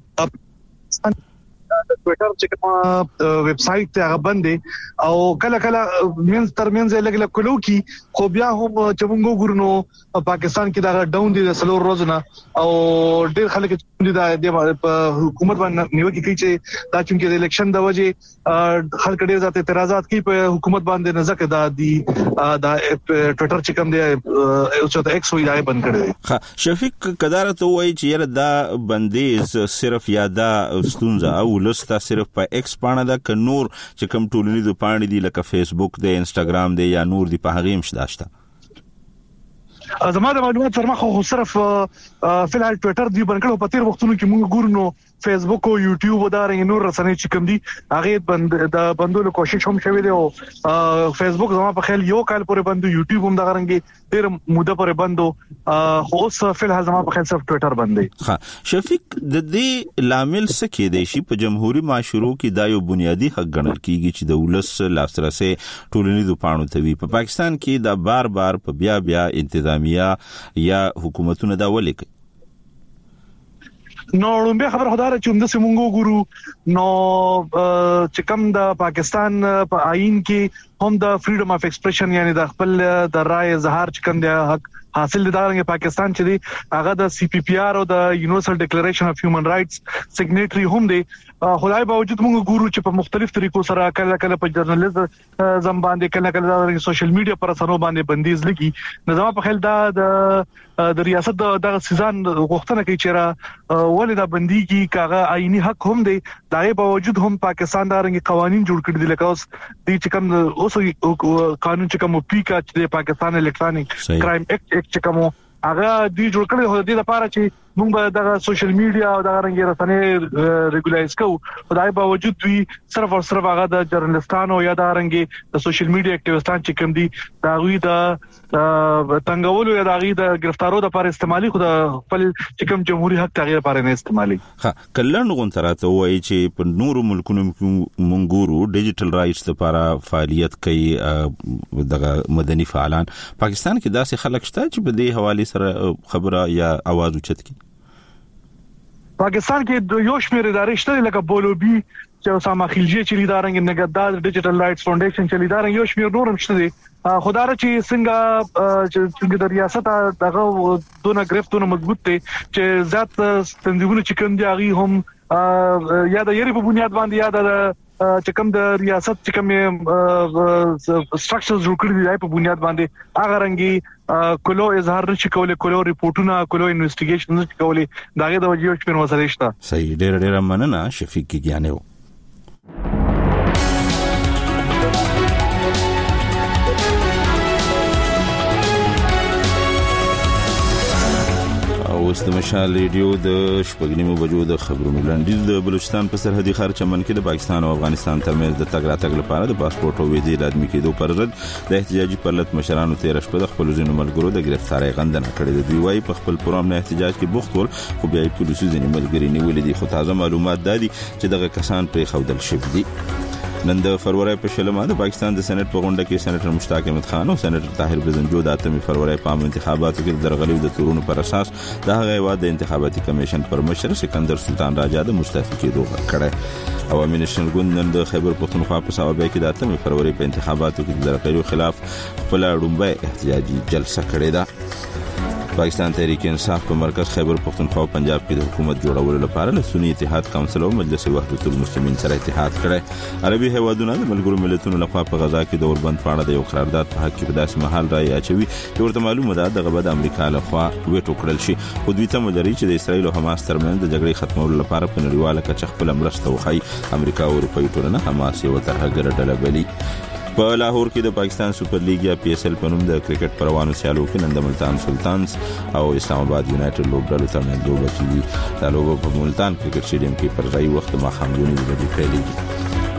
د ټوئیټر چې کوم ویب سټ ته هغه باندې او کله مینز ترمنځ لګل کولو کی خو بیا هم چې موږ ګورنو پاکستان کې دا ډاون دي د سلور روزنه او ډېر خلک چې د حکومت باندې نیوکه کوي چې دا چې د الیکشن د وجه خلک ډېر زیات اعتراضات کوي په حکومت باندې نه ځکه دا ټوئیټر چې کوم دی او چې ایکس وی دا بند کړی. شفیق کدار ته وایي چې دا بندیز صرف یاده ستونزه او لستا صرف په ایکس پاڼه ده ک نور چې کوم ټولنیز پاڼې دي لکه فیسبوک دی انستګرام دی یا نور دی په هغه هم شته؟ زما د معلومات سره خو صرف فلحال ټوئیټر دی بنکړو په تیر وختونو کې موږ ګورنو فیسبوک او یوټیوب او دارنګ نور رسنۍ چې کوم دي هغه بندولو کوشش هم شوی دی او فیسبوک زما په خیال یو کال پورې بندو, یوټیوب هم دغه رنګ ډیر موده پورې بندو, خو اوس فلحال زما په خیال صرف ټوئیټر باندې. ها شفیق د دې لامل څه کې دی چې په جمهوریت معاشرو کې دا یو بنیادی حق ګڼل کیږي چې د ولس لاسرسي ټولنیز پاڼو ته وي. په پاکستان کې دا بار په بیا انتظامیه یا حکومتونه دا ولیکي. نو لومبه خبر خدای چې موږ سیمونګو ګورو نو چې کوم د پاکستان په آئین کې هم د فریډم اف ایکسپریشن یعنی د خپل د رائے اظهار چکم د حق حاصل دي. پاکستان چې دی هغه د سی پی پی آر او د یونیورسل ډیکلریشن اف هیومن رائټس سیګنیټری هم دی. خدای باوجود موږ ګورو چې په مختلف طریقو سره کله په جرنالیزم باندې کله د سوشل میډیا پر اسانو باندې بندیز لګي. نظام په خیال د ریاست د سیزان غوښتنه کوي چې را ولې دا بنديږي کاغه آئینی حق هم دی. دغه باوجود هم پاکستان دا رنګ قوانين جوړ کړی دي لکه اوس د چې کوم اوس قانون چې کوم پیکا چې د پاکستان الکترونیک کرایم اکټ چې کوم هغه دی جوړ کړی هو د لپاره چې موږ د سوشل میډیا او د رنګ رسنۍ ریګولایز کوو. خدای باوجود دوی صرف هغه د جرنالستانو یا د رنګ د سوشل میډیا اکټیویستان چې کوم دي دا غوي د تنګولو یا د غوي د گرفتارو لپاره استعمالي خو د خپل چې کوم جمهوریت حق تغیر لپاره نه استعمالي. ها کلن غونتراته وایي چې په نورو ملکونو مونږورو ډیجیټل رائټس لپاره فعالیت کوي د مدني فعالان. پاکستان کې داسې خلک شته چې په دې حواله سره خبره یا आवाज اوچت کی؟ پاکستان کې یو شمېر ادارې شته لکه بولوبي چې اسامه خلجی چې لیدارنګ نګداد ډیجیټل رائټس فاونډیشن چې لیدارنګ یو شمېر نورم شته دي. خدای چې څنګه د ریاست دغه دونه گرفتونه مضبوط دي چې ذات تنظیمونه چې کوم دي هغه هم یا د یری په بنیاد باندې یا د چې کوم د ریاست چې کوم سټراکچرز جوړ کړی دی په بنیاد باندې هغه رنګي کولو اظهار نشي کولای کولو ریپورتونه کولو انویسټیګیشن نشي کولای داغه د وجې شپږ مسلې شته. صحیح ډېر مننه شفیق کیانیو. اوس د مشال ریډیو د شپږنیمو بجو د خبرونو لاندې د بلوچستان په سرحدي ښار چمن کې د پاکستان او افغانستان ترمنځ د تګ راتګ لپاره د پاسپورت او ویزې لازمي کېدو پر ضد د احتجاجي پرلط مشرانو 13 شپه د خپل ځینو ملګرو د گرفتاری غندنه کړې ده. دوی وايي په خپل پروګرام نه احتجاج کې بوخت ول خو بیا پولیسو ځینې ملګري نیولې دي. خو تازه معلومات دادي چې دغه کسان په خودل شوي دي. نن د فروری په شلمه د پاکستان د سېنات په غونډه کې سېناتر مشتاق احمد خان او سېناتر طاهر بزنجو د 8 فروری په عام انتخاباتو کې درغلي د تورونو پر اساس د هغه هیواد د انتخاباتي کمیشن پر مشر سکندر سلطان راجا د مستعفي کېدو کړه. عوامي نشنل ګوند نن د خیبر پختونخوا په صوابه کې د 8 فروری په انتخاباتو کې د درغلي خلاف خپل ډومبه احتجاجي جلسه کړې ده. پاکستان تحریک انصاف په مرکز خیبر پختونخوا او پنجاب کې د حکومت جوړولو لپاره له سنی اتحاد کونسل او مجلس وحدت المسلمین سره اتحاد کړی. عربي هیوادونو د ملګرو ملتونو لخوا په غزا کې د اوربند پاڼه د یو قرارداد په حق کې په داسې محل راي اچوي چې ورته معلومه ده دغه به د امریکا لخوا ویټو کړل شي. خو دوی ته مدري چې د اسرایل او حماس ترمنځ د جګړې ختمولو لپاره په نړیواله کچه خپل مرسته وخی. امریکا او اروپایي ټولنه حماس یو ترهګر ډله بلي. په لاهور کې د پاکستان سپر لیګ یا پی اس ال په نوم د کرکټ پروانو سیالو کې نن د ملتان سلطانز او اسلام آباد یونایټډ لوبډلو ترمنځ لوبه کیږي. دا لوبه په ملتان کرکټ سټیډیم کې پر ځای وخت ماښام 2 بجې پیلېږي.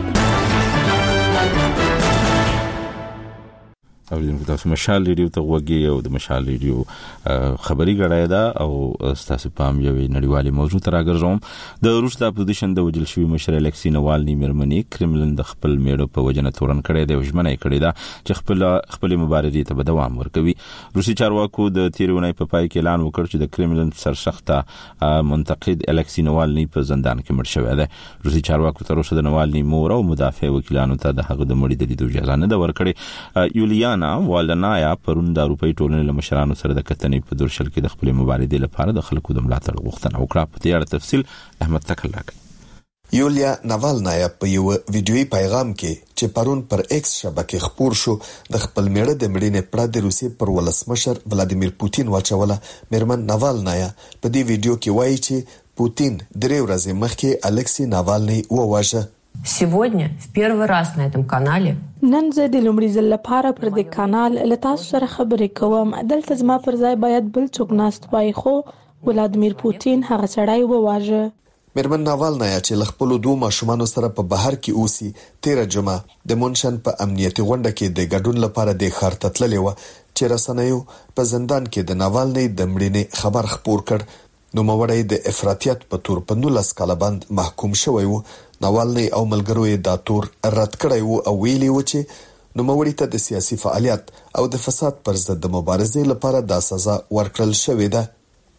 او د تاسو مشال ریډیو ته وګورئ او د مشال ریډیو خبري غړای دا او تاسو پام یو نړیوالي موضوع تر راګرځوم. د روس د اپوزیشن د وجل شوی مشر الکسی نوالنی میرمنی کرملن د خپل میړه په وجنه تورن کړی دی او ژمنه کړې ده چې خپل مبارزې ته دوام ورکوي. روسي چارواکو د تیرونی په پای کې اعلان وکړ چې د کرملن سرسخته منتقد الکسی نوالنی په زندان کې مړ شوی دی. روسي چارواکو تر اوسه د نوالنی مور او مدافع وکیلانو ته د هغه د مړي د لیدو اجازه نه ورکړې. یولیانا والنایا پرون د اروپای ټولنې له مشرانو سره د کتنې په دورشل کې د خپل مبارزې لپاره د خلکو د ملاتړ غوښتنه وکړه. په دې اړه تفصیل احمد تکل راکړي. یولیا ناوالنایا په یو ویډیوي پیغام کې چې پرون پر ایکس شبکې خپور شو د خپل میړه د مړینې پړه د روسي پر ولسمشر ولادیمیر پوتین واچوله. میرمن ناوالنایا په دې ویډیو کې وایي چې پوتین 3 ورځې مخکې الکسی ناوالنی وواژه. Сегодня в первый раз на этом канале نن زه د لومړي ځل لپاره پر دې کانال له تاسو سره خبرې کوم. دلته زما پر ځای باید بل څوک ناست وای خو ولادیمیر پوتین هغه سړی وواژه. میرمن ناوالنایا چې له خپل 2 ماشومانو سره په بهر کې اوسي 13 جمعه د مونشن په امنیتي غونډه کې د ګډون لپاره د ښار ته تللې و چې رسنیو په زندان کې د ناوالنی د مړینې خبر خپور کړ. نو موړی د افراطیت په تور په 19 کاله باندې محکوم شوی و. ناوالنی او ملګرو یې دا تور رد کړی و او ویلي و چې نو موړی ته د سیاسي فعالیت او د فساد پر ضد د مبارزې لپاره د سزا ورکړل شوې ده.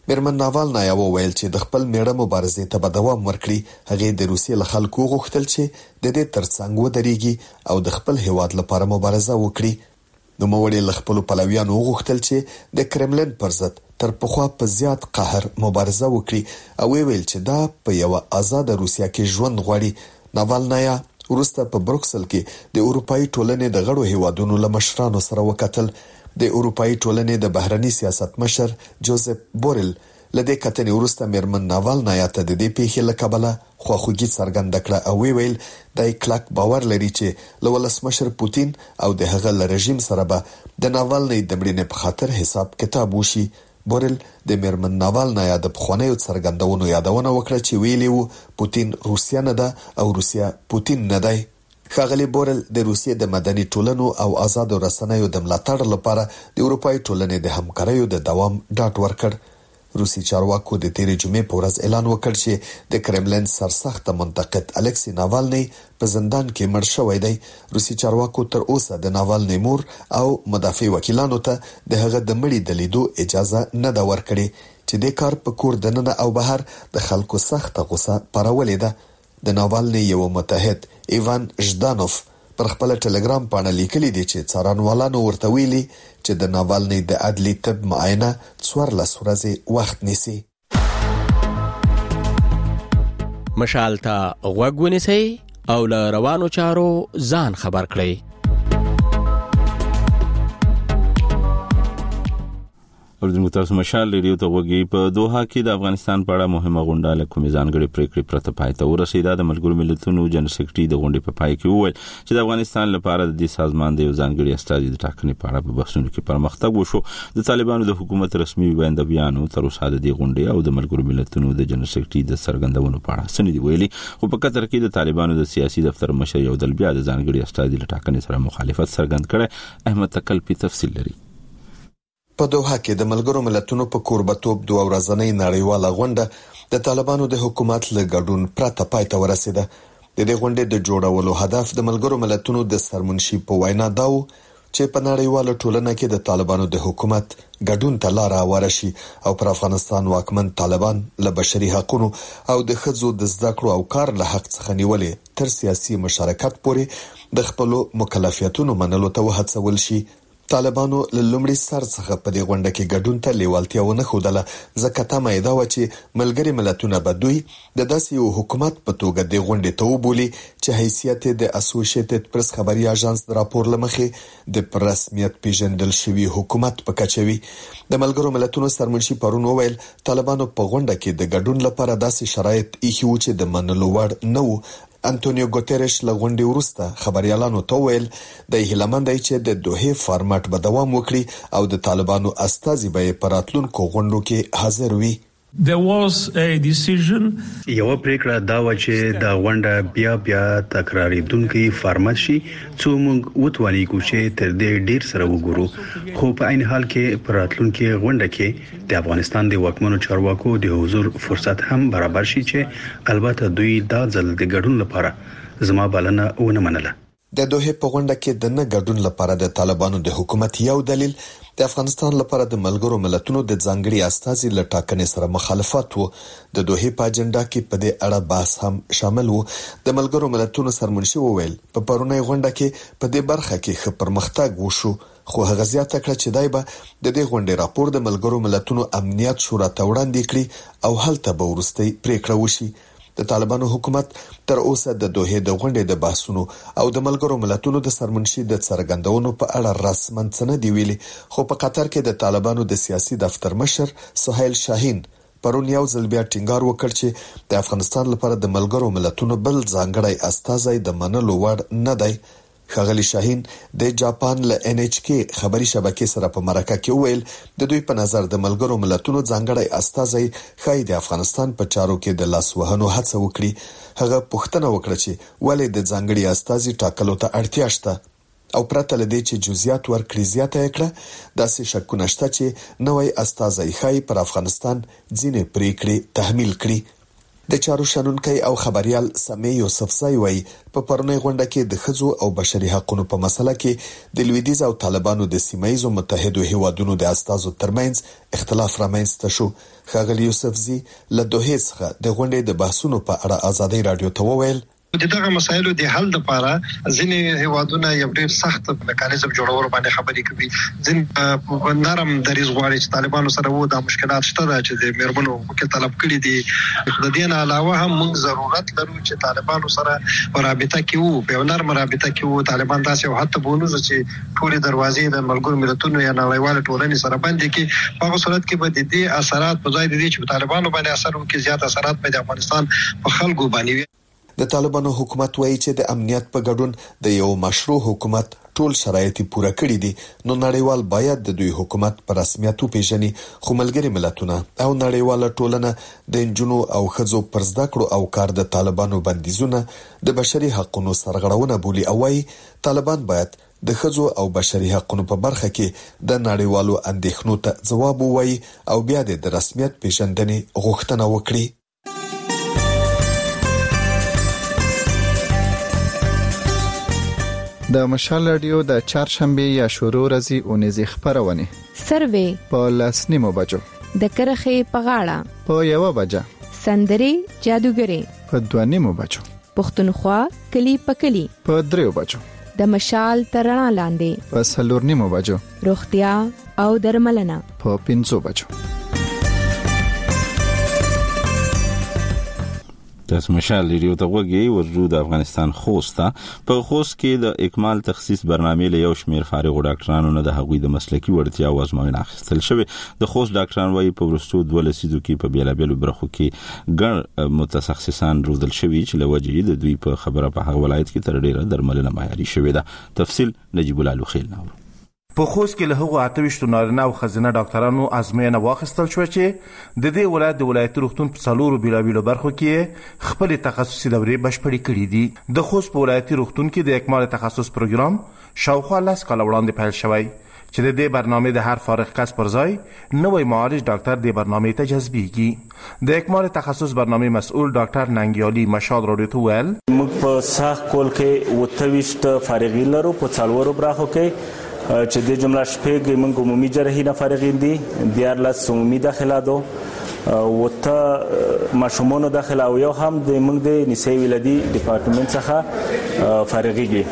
میرمن ناوالنایا وویل چې د خپل میړه مبارزې ته به دوام ورکړي. هغه د روسیې له خلکو غوښتل چې د دې ترڅنګ ودرېږي او د خپل هیواد لپاره مبارزه وکړي. نوموړي له خپلو پلویانو وغوښتل چې د کرملین پر ضد تر پخوا په زیات قهر مبارزه وکړي او ویل چې دا په یو آزاد روسیا کې ژوند غواړي. ناوالنایا وروسته په بروکسل کې د اروپאי ټولنې د غړو هیوادونو له مشرانو سره وکتل. د اروپאי ټولنې د بهرني سیاست مشر جوزف بورل لدې کتنې وروسته میرمن ناوالنایا ته د دې پیښې له کبله خواخوږي څرګنده کړه او ویل د کلک باور لري چې له ولسمشر پوتین او د هغه له رژیم سره به د ناوالنۍ د مړینې په خاطر حساب کتاب وشي. بورل د میرمن ناوالنایا د پخوانیو څرګندونو یادونه وکړه چې ویلي وو پوتین روسیا نه ده او روسیا پوتین نه دی. ښاغلي بورل د روسیې د مدني ټولنو او آزادو رسنیو د ملاتړ لپاره د اروپאי ټولنې د همکاریو د دوام ډاډ ورکړ. روسي چارواکو د تیرې جمعې په ورځ اعلان وکړ چې د کرملین سرسخت منتقد الکسی ناوالنی په زندان کې مړ شوی دی. روسي چارواکو تر اوسه د ناوالنی مور او مدافع وکیلانو ته د هغه د مړي د لیدو اجازه نه ده ورکړې چې د کار په کور دننه او بهر د خلکو سخت غوسه پارولې ده. د ناوالنی یو متحد ایوان ژدانوف پر خپل ټلګرام باندې لیکلي دي چې څارنوالانو ورته ویلي چې د ناوالنی د عدلي طب معاینه 14 ورځې وخت نیسي. مشال ته غوږ ونیسئ او له روانو چارو ځان خبر کړئ. اردو تاسو مشال ریډیو ته وګورئ. په دوحه کې د افغانستان په اړه مهمه غونډه له کومې ځانګړې پریکړې پرته پای ته ورسېده. د ملګرو ملتونو جنرال سکرټري د غونډې په پای کې وویل چې د افغانستان لپاره د دې سازمان د یو ځانګړي استازي د ټاکنې په اړه په بحثونو کې پرمختګ وشو. د طالبانو د حکومت رسمي ویاندویانو تر اوسه د دې غونډې او د ملګرو ملتونو د جنرال سکرټري د څرګندونو په اړه څه نه دي ویلي، خو په قطر کې د طالبانو د سیاسي دفتر مشر یو ځل بیا د ځانګړي استازي د ټاکنې سره مخالفت څرګند کړي. احمد تکلپي تفصیل لري. په دوحه کې د ملګرو ملتونو په کوربتوب 2 ورځنۍ نړیواله غونډه د طالبانو د حکومت له ګډون پرته پای ته ورسېده. د دې غونډې د جوړولو هدف د ملګرو ملتونو د سرمنشي په وینا دا و چې په نړیواله ټولنه کې د طالبانو د حکومت ګډون ته لار هواره شي او پر افغانستان واکمن طالبان له بشري حقوقو او د ښځو د زده کړو او کار له حق څخه نیولې تر سیاسي مشارکت پورې د خپل مکلفیتونو منلو ته وهڅول شي. طالبانو له لومړي سر څخه په دې غونډه کې ګډون ته لیوالتیا ونه ښودله، ځکه تمه یې دا وه چې ملګري ملتونه به دوی د داسې یو حکومت په توګه دې غونډې ته وبولي چې حیثیت د اسوسییټډ پریس خبري اژانس د راپور له مخې د پر رسمیت پیژندل شوی حکومت په کچه وي. د ملګرو ملتونو سرمنشي پرون وویل طالبانو په غونډه کې د ګډون لپاره داسې شرایط ایښي وو چې د منلو وړ نه وو. انټونیو ګوتریش له غونډې وروسته خبريالانو ته ویل د هیلمند چې د دوحه فارمټ به دوام وکړي او د طالبانو استازي به په راتلونکو غونډو کې حاضر وي. There was a decision. یو پریکړه دا و چې د غونډه بیا تکراریدونکي فارمټ شي څو موږ وتواني چې تر دې ډیر سره وګورو، خو په عین حال کې پر راتلونکي غونډه کې د افغانستان د واکمنو چارواکو د حضور فرصت هم برابر شي چې البته دوی دا ځل د ګډون لپاره زما بلنه ونه منله. د دوحه په غونډه کې د نه ګډون لپاره د طالبانو د حکومت یو دلیل د افغانستان لپاره د ملګرو ملتونو د ځانګړي استازي له ټاکنې سره مخالفت وو. د دوحه په اجنډا کې په دې اړه بحث هم شامل وو. د ملګرو ملتونو سرمنشي وویل په پرونی غونډه کې په دې برخه کې ښه پرمختګ وشو، خو هغه زیاته کړه چې دای به د دې غونډې راپور د ملګرو ملتونو امنیت شورا ته وړاندې کړي او هلته به وروستۍ پریکړه وشي. د طالبانو حکومت تر اوسه د دوحه د غونډې د بحثونو او د ملګرو ملتونو د سرمنشي د څرګندونو په اړه رسماً څه نه دی ویلي، خو په قطر کې د طالبانو د سیاسي دفتر مشر سهیل شاهین پرون یو ځل بیا ټینګار وکړ چې د افغانستان لپاره د ملګرو ملتونو بل ځانګړی استازی د منلو وړ نه دی. ښاغلي شاهین د جاپان له NHK خبري شبکې سره په مرکه کې وویل د دوی په نظر د ملګرو ملتونو ځانګړی استازی ښایي د افغانستان په چارو کې د لاس وهنو هڅه وکړي. هغه پوښتنه وکړه چې ولې د ځانګړي استازي ټاکلو ته اړتیا شته او پرته لدې چې جزئیات ورکړي زیاته کړه داسې شکونه شته چې نوې استازي ښایي پر افغانستان ځینې پریکړې تحمیل کړي. د چارو شنونکي او خبريال سمي یوسفزای وایي په پرونی غونډه کې د ښځو او بشري حقوقو په مسله کې د لویدیځ او طالبانو د سیمایي متحدو هیوادونو د استازو ترمنځ اختلاف رامنځته شو. ښاغلی یوسفزی له دوحې څخه د غونډې د بحثونو په اړه آزادۍ رادیو ته وویل د دغه مسایلو د حل لپاره ځینې هیوادونه یو ډېر سخت میکانیزم جوړول باندې خبرې کوي. ځین نرم دریځ غواړي چې طالبانو سره وو د مشکلات شته چې د میرمنو حقوق طلب کړي دي. د دې نه علاوه هم موږ ضرورت لرو چې طالبانو سره رابطه کې وو، په نرم رابطه کې وو. طالبان داسې او حتی بونوز چې ټول دروازې د ملګرو ملتونو یا نړیوال ټولنې سره باندې کې په هغه صورت کې به د دې اثرات په ځای د دې چې طالبانو باندې اثر وکړي زیات اثرات په افغانستان په خلکو باندې. د طالبانو حکومت وایي چې د امنیت په ګډون د یو مشروع حکومت ټول شرایط پوره کړی دي، نو نړیوال باید د دوی حکومت په رسمیت وپیژني. خو ملګري ملتونه او نړیواله ټولنه د انجونو او ښځو پر زده کړو او کار د طالبانو بندیزونه د بشري حقوقو سرغړونه بولي او وايي طالبان باید د ښځو او بشري حقوقو په برخه کې د نړیوالو اندېښنو ته ځواب ووایي او بیا د رسمیت پیژندنې غوښتنه وکړي. د مشال رادیو د چهارشنبه یا شروع ورځې اونیزې خبرونه سروې په 10:30 بجو د کرخې په غاړه په 1 بجه سندري جادوګري په 2:30 بجو پښتونخوا کلی په کلی په 3 بجو د مشال ترڼا لاندې په 4:30 بجو روغتیا او درملنه په 5 بجو. د مشال ریډیو ته وګورئ. ورجو د افغانستان خوسته په خوست کې د اکمال تخصیص برنامه له یو شمیر فارغ ډاکټرانو نه د هغوی د مسلکی ورتیا او ازموینه اخیستل شوې. د خوست ډاکټران وايي په ورستو 12 لسیدو کې په بیلابېلو برخو کې ګڼ متخصصان روزل شوي چې لوجې د دوی په خبره په هغه ولایت کې تر ډیره درملنه معیاري شوې ده. تفصیل نجیب الله لوخیل نور. په خوست کې له هغو 28 نارینه او ښځینه ډاکټرانو ازموینه واخیستل شو چې د دې ولایت د ولایتي روغتون په څلورو بیلابېلو برخو کې خپل تخصصي دورې بشپړې کړې دي. د خوست په ولایتي روغتون کې د اکمال تخصص پروګرام شاوخوا 10 کال وړاندې پیل شوی چې د دې برنامه د هر فارغ کس پر ځای نوې معالج ډاکټر د برنامه ته جذبېږي. د اکمال تخصص برنامه مسؤل ډاکټر ننګیالي مشال رادیو ته ویل موږ په ساخ کول کې 28 فارغین لرو په څلورو برخو کې چې د جمله شپږ موږ عمومي جراحي نه فارغین دي، 14 عمومي داخله دو وته ماشومانو داخله او یو هم د موږ د نساء ولادي ډپارټمنټ څخه فارغيږي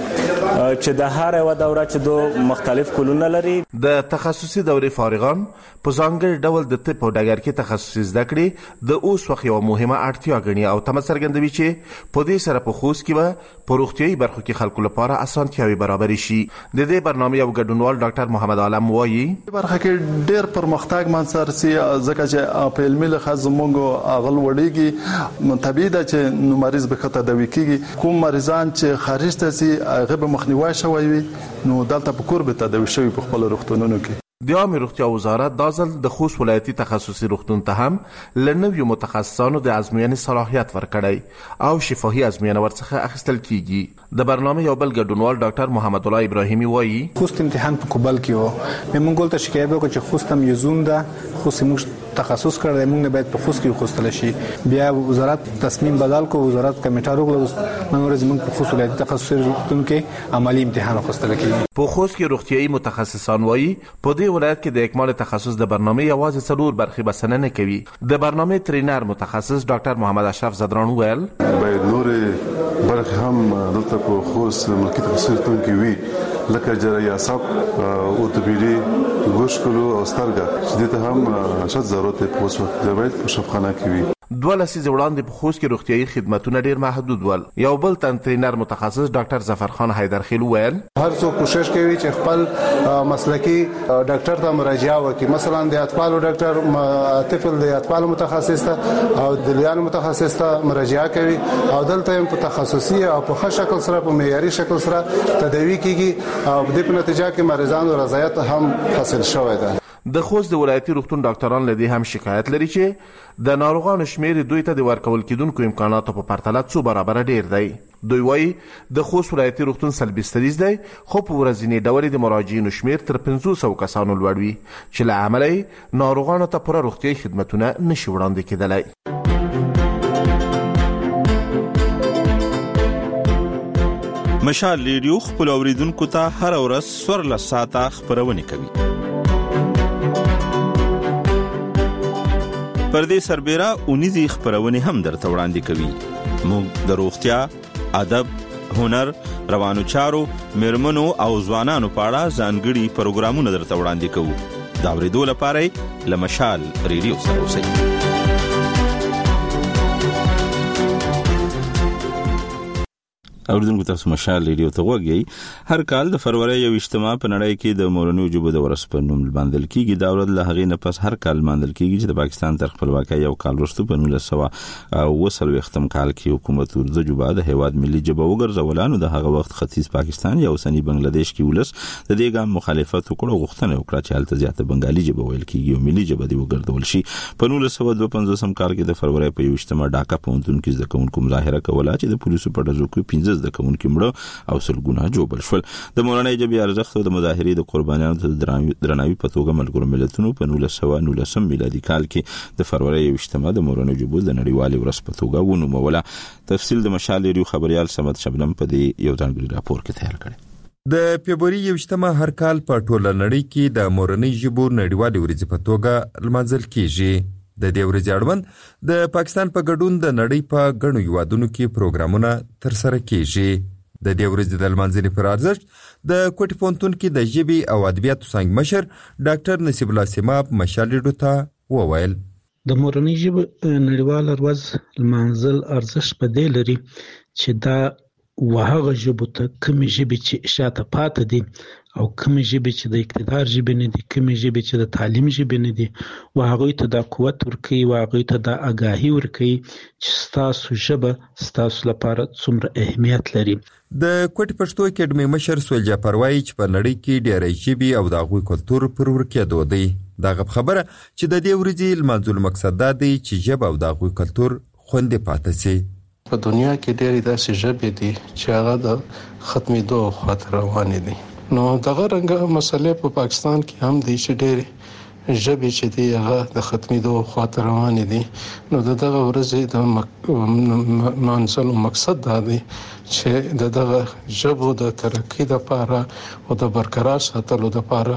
چې د هر یو دوره چې دو مختلف کلونه لري. د تخصصي دورې فارغان په ځانګړي ډول د طب او ډګر کې تخصصي زده کړې د اوس وخت یو مهمه اړتیا ګڼي او تم څرګندوي چې په دې سره په خوست کې به په روغتيایي برخو کې خلکو لپاره اسانتیاوي برابر شي. د دې برنامه یو ګډونوال ډاکټر محمد عالم وایي برخه کې ډېر پرمختګ منځر سي ځکه چې په علمي لحاظ موږ اغل وړيږي طبيعي ده چې نو مریض به خطر دوي کیږي. کوم مریضان چې خارج ته سي هغه به مخنیوي شوی وي نو دلته په کور به تداوي شوی په خپل روغتونونو کې. د عامه روغتیا وزارت د ځل د خوست ولایتي تخصصي روغتون ته هم لنویو متخصصانو د ازموینې صلاحیت ورکړی او شفاهي ازموینه ورڅخه اخیستل کیږي. د برنامه یو بل ګډونوال ډاکټر محمد الله ابراهیمي وایي خوست امتحان په کوبل کې و موږ ګول ته شکایت وکړو چې خوست هم یزون ده، خوست موږ تخصص کړی موږ باید په خوست کې خوستل شي. بیا وزارت تصمیم بدل کو، وزارت کمیټه راغله موږ موږ په خوست ولایتي تخصصي روغتون کې عملی امتحان خوستل کیږي. په خوست کې روغتيایي متخصصان وایي په دې ولایت کې د اکمال تخصص د برنامه یوازې څلور برخې بسنه نه کوي. د برنامه ترینر متخصص ډاکټر محمد اشرف زدران ویل باید نور برخې هم دلته په خوست ملکي تخصصي روغتون کې وي لکه جراحي اعصاب، اورتوپیډي، ګوشکلو او سترګه چې دته هم شت ضرورت په اوس وخت د باید په شفاخانه کې وي. 2 لسیزې وړاندې په خوست کې روغتيایي خدماتونه ډېر محدود ول. یو بل ترینر متخصص ډاکټر ظفر خان حیدرخیل ویل هر څوک کوشش کوي چې خپل مسلکی ډاکټر ته مراجعه وکړي. مثلا د اطفالو ډاکټر طفل د اطفالو متخصص ته او د لیانو متخصص ته مراجعه کوي او دلته هم په تخصصي او په ښه شکل سره په معیاري شکل سره تداوی کیږي او د په نتیجه کې مریضانو رضایت هم حاصل شوی ده. د خوست د ولایتي روغتون ډاکټران لدی هم شکایت لري چې د ناروغانو شمیر دوی ته د ورکول کېدونکو امکاناتو په پرتله څو برابر ډیر دی. دوی وایي د خوست ولایتي روغتون سلبي ستریز دی خو په ورځني ډول د مراجعینو شمیر تر 500 کسانو لوړ وي چې له امله ناروغانو ته پوره روغتيایي خدماتونه نشي وړاندې کېدلای. مشال ریډیو خپل اوریدونکو ته هر ورځ 14 ساعته خبرونه کوي. پردې سربېره اونیزي خبرونه هم درته وړاندې کوي. موږ د روغتیا، ادب، هنر، روانو چارو، میرمنو او ځوانانو په اړه ځانګړي پروګرامونه درته وړاندې کوو. دا ورېدو لپاره لمشال ریډیو سره اوسئ. اوریدونکو تاسو مشال ریډیو ته وګورئ. هر کال د فروری 28 په نړۍ کې د مورنۍ ژبو د ورځ په نوم باندې کیږي. دا ورځ له هغې نه پس هر کال باندې کیږي چې د پاکستان تر خپلواکۍ یو کال وروسته په 1940 کال کې حکومت اردو ژبه د هیواد ملي ژبه وګرځوله. نو د هغه وخت ختیځ پاکستان یا اوسنی بنگلاديش کې ولس د دې ګام مخالفت وکړ او غوښتنه وکړه چې هلته زیاته بنگالي ژبه ویل کیږي او ملي ژبه دی وګرځول شي. په 1952 کال کې د فروری په 28 ډاکا پوهنتون کې د کوونکو مظاهره کوله چې د پولیسو په ډزو کې 15 د کوونکو مړه او سلګونه جوړ شول. د مورنۍ ژبې ارزښت او د مظاهرې د قربانیانو د درناوي په توګه ملګرو ملتونو په 1919 میلادي کال کې د فروری 28 د مورنۍ ژبو د نړیوالې ورځ په توګه ونوموله. تفصیل د مشال ریډیو خبريال سمد شبنم په دې یو ځانګړي راپور کې تیار کړی. د فبرवरी 28 هر کال په ټوله نړۍ کې د مورنۍ ژبو نړیوالې ورځ په توګه لمانځل کیږي. د دې ورځې اړوند د پاکستان په ګډون د نړۍ په غنو هیوادونو کې پروګرامونه ترسره کیږي. د دې ورځې د لمانځنې پر ارزښت د کوټي پونتون کې د ژبې او ادبیاتو څنګه مشر ډاکټر نصیب الله سیماب مشال ریډیو ته وویل. د مورنۍ ژبې نړیواله ورځ لمانځل ارزښت په دې لري چې دا وهغه ژبو ته کومې ژبې چې شاته پاتې دي او کومې ژبې چې د اقتدار ژبې نه دي، کومې ژبې چې د تعلیم ژبې نه دي، وهغوی ته دا قوت ورکوي، وهغوی ته دا آګاهي ورکوي چې ستاسو ژبه ستاسو لپاره څومره اهمیت لري. د کوټي پښتو اکیډمي مشر سویل جعفر وایي چې په نړۍ کې ډېرې ژبې او د هغوی کلتور پر ورکېدو دی. دغه خبره چې د دې ورځې لمانځلو مقصد دا دی چې ژبه او د هغوی کلتور خوندي پاتې شي. په دنیا کې ډېرې داسې ژبې دي چې هغه د ختمېدو خاطر روانې دي. نو دغه رنګه مسلې په پاکستان کې هم دي چې ډېرې ژبې چې دی هغه د ختمېدو خاطر روانې دي. نو دغه ورځې د منځلو مقصد دا دی چې دغه ژبو د ترقۍ لپاره او د برقرار ساتلو لپاره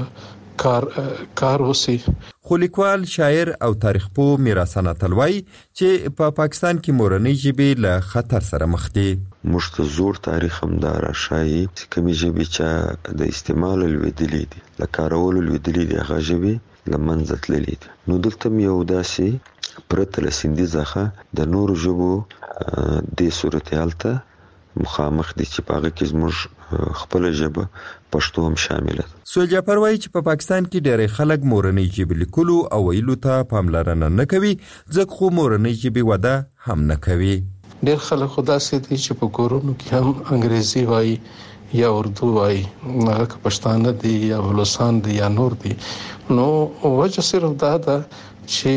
کار وسی. خو لیکوال، شاعر او تاریخ پوه میرحسن اتلوی چې په پاکستان کې مورنۍ ژبې له خطر سره مخ دي. موږ ته زوړ تاریخ هم دا راښایي چې کومې ژبې چې د استعمال لوېدلې دي، له کارولو لوېدلې دي، هغه ژبې له منځه تللې دي. نو دلته یو داسې پرته له سیندي څخه د نورو ژبو دې صورتحال ته مخامخ دي چې په هغه کې زموږ خپل ژبه پښتو هم شامل ده. سویل جعفر وایي چې په پاکستان کې ډېری خلک مورنۍ ژبې لیکلو او ویلو ته پاملرنه نه کوي، ځکه خو مورنۍ ژبې وده هم نه کوي. ډېر خلک خو داسې دي چې په کورونو کې هم انګریزي وایي یا اردو وایي، هغه که پښتانه دي یا بلوچستان دي یا نور دي. نو وجه صرف دا ده چې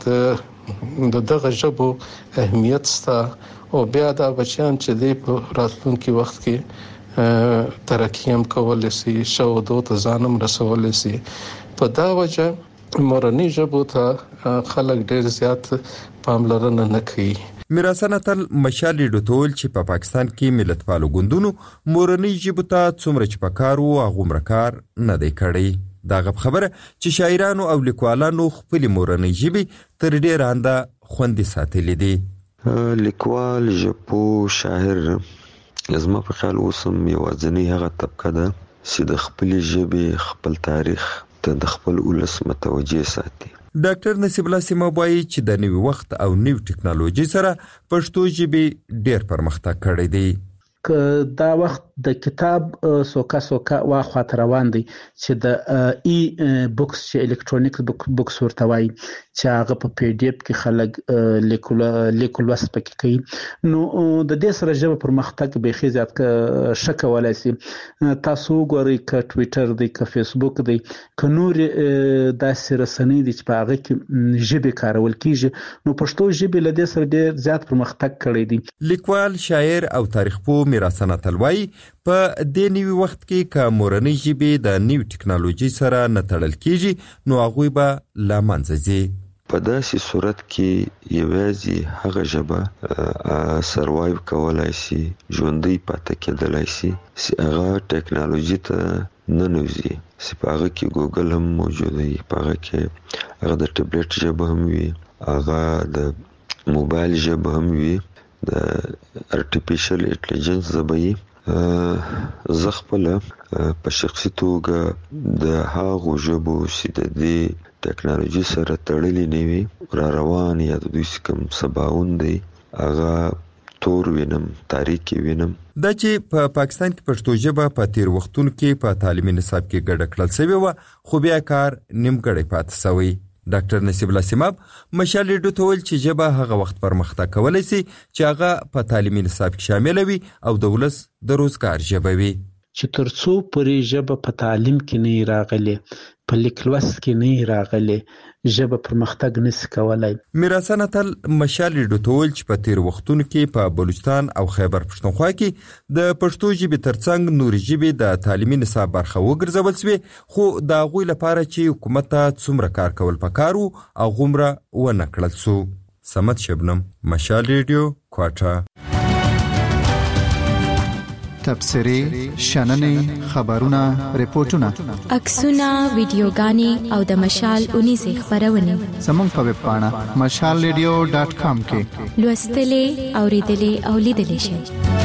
دغه ژبو اهمیت ستا او بیا دا بچیان چې دی په راتلونکي وخت کې ترقی هم کولای شي، شهادت ته ځانم رسولای شي. په دا وجه مورنۍ ژبو ته خلک ډېر زیات پاملرنه نه کوي. میرحسن اتل مشال ریډیو ته ویل چې په پاکستان کې ملتپالو ګوندونو مورنۍ ژبو ته څومره چې پکار وو هغومره کار نه دی کړی. دغه خبره چې شاعرانو او لیکوالانو خپل مورنۍ ژبې تر ډېره انده خوندي ساتلې دي. لیکوال، ژبپو، شاعر زما په خیال اوسم یوازینی هغه طبقه ده چې د خپل ژبې، خپل تاریخ ته د خپل ولس متوجه ساتي. ډاکټر نصیب الله سیماب وایي چې د نوي وخت او نوي ټکنالوژي سره پښتو ژبې ډېر پرمختګ کړی دی. که دا وخت د کتاب سوکا واخواته روان دی چې د ای بوکس چې الکترونیک بوکس ورته وایي چې هغه په پی ډی اف کې خلک لیکل وس پکې کوي. نو د دې سره ژبه پرمختګ بیخي زیات شک ولای شي. تاسو وګورئ که ټویټر دی، که فیسبوک دی، که نور داسې رسنۍ دي چې په هغه کې ژبې کارول کیږي، نو پښتو ژبې له دې سره ډېر زیات پرمختګ کړی دی. لیکوال، شاعر او تاریخ پوه میرحسن اتلوی په دې نوي وخت کې که مورنۍ ژبې د نوي ټکنالوژي سره نه تړل کیږي نو هغوی به له منځه ځي. په داسې صورت کې یوازې هغه ژبه سروایو کولای شي، ژوندۍ پاتې کېدلای شي چې هغه ټیکنالوژي ته ننوځي، چې په هغه کې ګوګل هم موجود وي، په هغه کې هغه د ټابلیټ ژبه هم وي، هغه د موبایل ژبه هم وي، د ارټیفیشل انټلیجنس ژبه وي. زه خپل په شخصي توګه د هغو ژبو چې د دې ټیکنالوژي سره تړلې نه وي را روان یا د دوی کوم سباوند دی هغه تور وینم، تاریخي وینم. دا چې په پاکستان کې پښتو ژبه په تیر وختونو کې په تعلیمي نصاب کې ګډه کړل شوې وه، خو بیا کار نیمګړی پاتې شوی. ډاکټر نصیب الله سیماب مشال لیډو ته ویل چې ژبه هغه وخت پرمختګ کولی شي چې هغه په تعلیمي نصاب کې شامل وي او د ولس د روزګار ژبه وي. چې ترڅو پرې ژبه په تعلیم کې نه راغلي، په لیک لوست کې نه راغلي، ژبه پرمختګ نشي کولای. میراثن اتل مشال لیډو ته ویل چې په تیر وختونو کې په بلوچستان او خیبر پښتونخوا کې د پښتو ژبې ترڅنګ نوري ژبې د تعلیمي نصاب برخه وګرځول شوې، خو د هغوی لپاره چې حکومت ته څومره کار کول پکار وو هغومره ونه کړل شو. صمد شبنم، مشال ریډیو، کوټه. تبصرې، شننې، خبرونه، ریپورتونه، عکسونه، ویډیوګانې او د مشال اونیزې خبرونه زموږ په ویب پاڼه mashalradio.com کې لوستلې، اوریدلې او لیدلې شئ.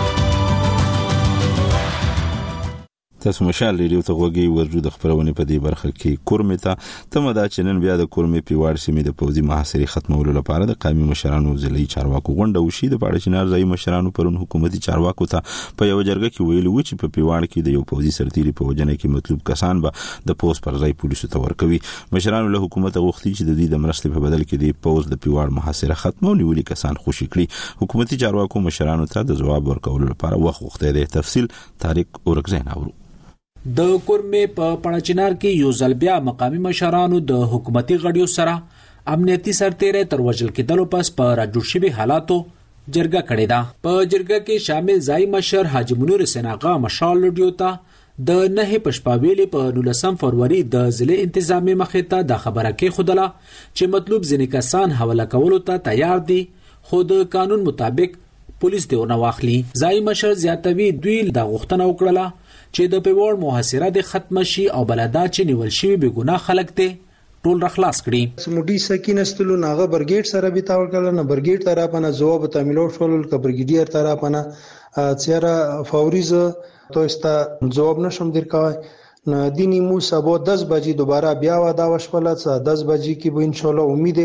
تاسو مشال ریډیو ته غوږی ورجو د خبرونه په دې برخه کې کورمه ته تمدا چنن بیا د کورمه پیوار سیمې د پوزي محاصرې ختمولو لپاره د قومي مشرانو ضلعي چارواکو غونډه وشي. د پاړشنار ځای مشرانو پرون حکومتي چارواکو ته په یو جرګه کې ویلي و چې په پیوار کې د یو پوزي سرتیري په وجنه کې مطلوب کسان به د پوز پر ځای پولیسو ته ورکوي. مشرانو له حکومت غوښتي چې د دې د مرستې په بدل کې د پوز د پیوار محاصره ختمولو ولي کسان خوشی کړي. حکومتي چارواکو مشرانو ته د جواب ورکولو لپاره وخت غوښتي دي. تفصیل طارق اورګزین اورو. د کورمه په پړچنار کې یو ځل بیا مقامی مشرانو د حکومتي غړیو سره امنیتي سرتیری تر وژل کېدلو پس په راجوړ شوي حالاتو جرګه کړې ده. په جرګه کې شامل ځای مشر حاجی منور حسین آغا مشال لډیو ته د 9 پشپاویلې په 19 فروری د ضلع انتظامی مخې ته د خبره کې خودله چې مطلوب ځینې کسان حواله کولو ته تیار دي، خو د قانون مطابق پولیس دی ونه واخلي. ځای مشر زیاتوي دوی د غوښتنه وکړه چې د پیوړ محاصره د ختم شي او بلدا چې نیول شوی به ګناه خلک ته ټول رخلاص کړي. سموډي سکینستلو ناغه برګیټ سره به تاول کړل نه برګیټ طرفانه جواب تعمیلو شول ک برګیډیر طرفانه چیرې فوریز توستا جواب نشم درکای نه دینی مو سبا 10 بجې دوباره بیا ودا وشول څه 10 بجې کې به ان شاء الله امید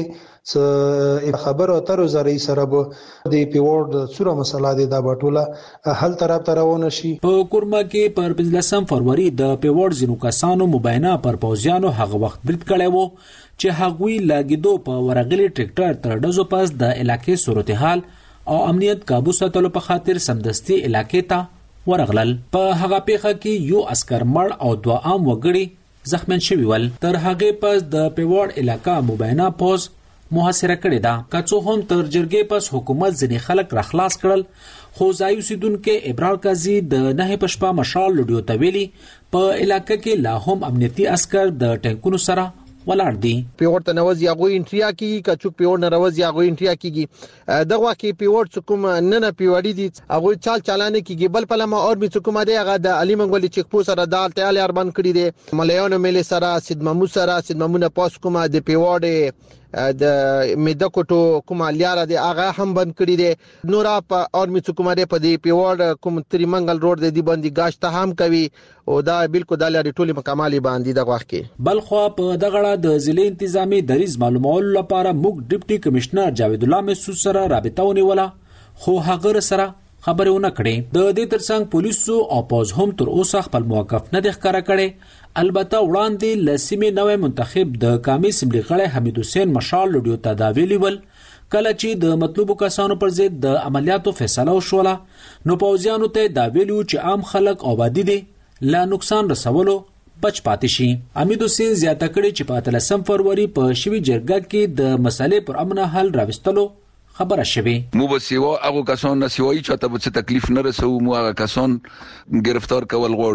څه خبر اتر زری سره به د پیوړ د څوره مسله د باټوله حل طرف روان شي. په کورما کې پر 15 فروری د پیوړ زینو کسانو مبینه پر پوزیانو هغه وخت برید کړي وو چې هغوی لاګیدو په ورغلي ټریکټر تر ډزو پاس د علاقې صورتحال او امنیت قابو ساتلو په خاطر سمدستي علاقې ته ورغلل. په هغه پیخه کې یو عسكر مړ او 2 عام وګړي زخمین شوي ول. تر هغه پس د پیوړ علاقہ مبینه پوز محاصره کړې ده. کڅو هم تر جرګې پس حکومت ځنې خلک راخلاص کړل، خو ځای اوسیدونکو ابرار قاضي د 9 پشپا مشال لډیو ته ویلي په علاقې کې لا هم امنیتي عسكر د ټانکونو سره ولاړ دي. پیوړ ته نوځي هغه انټریا کیږي کڅو پیوړ نه نوځي هغه انټریا کیږي دغه کې پیوړ څکوم نه پیوړی دي هغه چالانه کیږي بل په لمه اور می څکوم دی هغه د علي منګولي چیک پوسټ سره دال تعالی اربان کړی دي مليانو ملي سره سید مامو سره سید مامونه پاس کومه د پیوړ د میده کوټو کومه لیاره دی هغه هم بند کړی دي. نورا په اور می څکوم دی په دی پیوړ کوم تری منګل روډ دی باندې گاشت هم کوي او دا بالکل د لاري ټولي مکمالي باندې دغه وخت کې. بل خو په دغه د ضلع انتظامی دریز معلومولو لپاره موږ ډیپټي کمشنر جاوید الله مسعود سره رابطه ونیوله، خو هغه سره خبرونه کړې. د دې ترڅنګ پولیسو او پوز هم تر اوسه خپل موقف نه د ښکارا کړي. البته وړاندې لسیمه نوې منتخب د قومي اسمبلی غړی حمید حسین مشال لډیو ته دا ویلي ول کله چې د مطلوبو کسانو پر ضد د عملیاتو فیصله وشوله نو پوزیانو ته دا ویلو چې عام خلک آبادی دي لا نقصان رسولو بچ پاتې شي. حمید حسین زیاته کړي چې په 13 فروری په شوی جرګه کې د مسلې پر امن حل راوستلو خبره شوی. مو به سیوا هغه کسان نه سیوای چې ته به تکلیف نه رسو مو هغه کسان گرفتار کول غواړو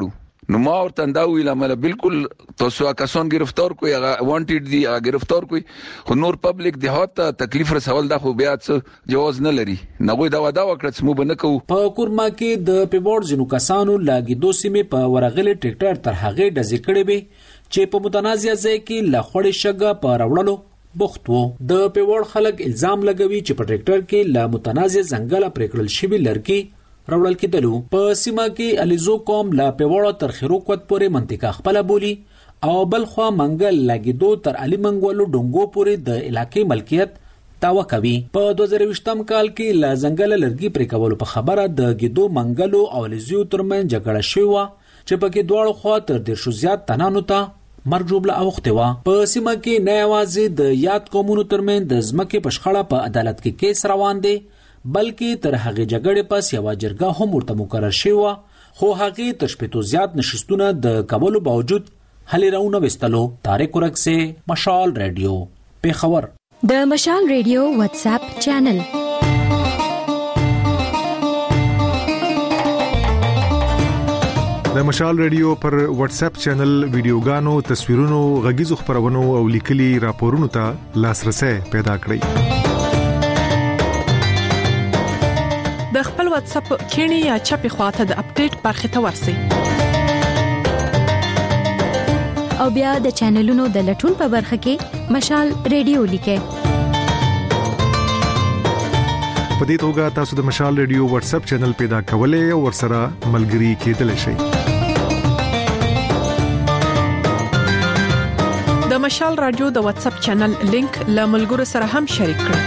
نو ما ورته دا ویل مله بالکل تاسو کسان گرفتار کوی هغه وانټډ دي هغه گرفتار کوی خو نور پبلک د هات تکلیف رسول دا خو بیا څه جواز نه لري نغوی دا ودا وکړه چې مو بنه کو په کورما کې د پیوړ جنو کسانو لاګي دو سیمه په ورغلي ټریکټر تر هغه د ذکرې به چې په متنازع ځای کې لخړې شګه په راوړلو بوخت وو د پیوړ خلک الزام لګوي چې په ټریکټر کې لا متنازع ځنګل پرېکړل شوی لرګي راوړل کېدلو په سیمه کې الیزو قوم لا پیوړ تر خیروکوت پورې منطقه خپل بولی او بلخوا منګل لګي دو تر علي منګولو ډنګو پورې د علاقې ملکیت داوا کوي په 2020م کال کې لا ځنګل لرګي پرې کولو په خبره د ګیدو منګلو او الیزو ترمن جګړه شوی چې پکې دواړو خوا تر 100 زیات تنانو ته مرګ جوړه اوخته وا په سیمه کې نه یوازې د یاد قومونو ترمن د ځمکې په شخړه په عدالت کې کیس روان دي بلکې تر هغه جګړې پس یو جرګه هم ورته مقرر شوی خو هغه تر شپږ زیات نشستونه د کولو باوجود هلي راونه وستلو. طارق ورکسه مشال رادیو پیښور. د مشال رادیو واتس اپ چینل د مشال رادیو پر واتس اپ چینل ویډیوګانو تصویرونو غږیزو خبرونو او لیکلي راپورونو ته لاسرسي پیدا کړئ. د خپل واتس اپ کینی یا چپی خواته د اپډیټ برخه ته ورسئ او بیا د چینلونو د لټون په برخه کې مشال رادیو لیکئ. په دې توګه تاسو د مشال رادیو واتس اپ چینل پیدا کولای او ورسره ملګري کېدلی شئ. د مشال رادیو د واتس اپ چینل لینک له ملګرو سره هم شریک کړئ.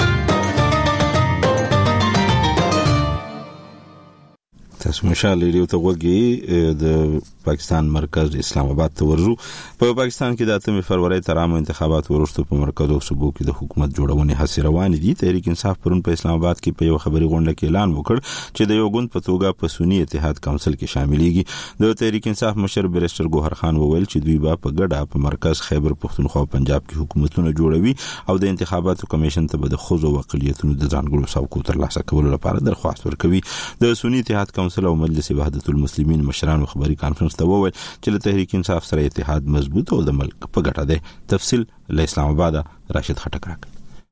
تاسو مشال رادیو ته وګورئ. د پاکستان مرکز اسلام آباد ته ورځو. په پاکستان کې د 8 فروری تر عامه انتخابات وروسته په مرکز او صوبو کې د حکومت جوړونې هڅې روانې دي. تحریک انصاف پرون په اسلام آباد کې په یو خبري غونډه کې اعلان وکړ چې د یو ګوند په توګه په سنی اتحاد کونسل کې شاملېږي. د تحریک انصاف مشر بیرسټر ګوهر خان وویل چې دوی به په ګډه په مرکز خیبر پختونخوا او پنجاب کې حکومتونه جوړوي او د انتخاباتو کمیشن ته به د خوځو وقلیتونو د ځانګړو څوکو ترلاسه کولو لپاره درخواست ورکوي. د سنی اتحاد کونسل او مجلس وحدت المسلمین مشرانو خبري کانفرنس ته وویل چې له تحریک انصاف سره اتحاد مضبوط او د ملک په ګټه ده. تفصیل له اسلام آباد راشد خټک راک.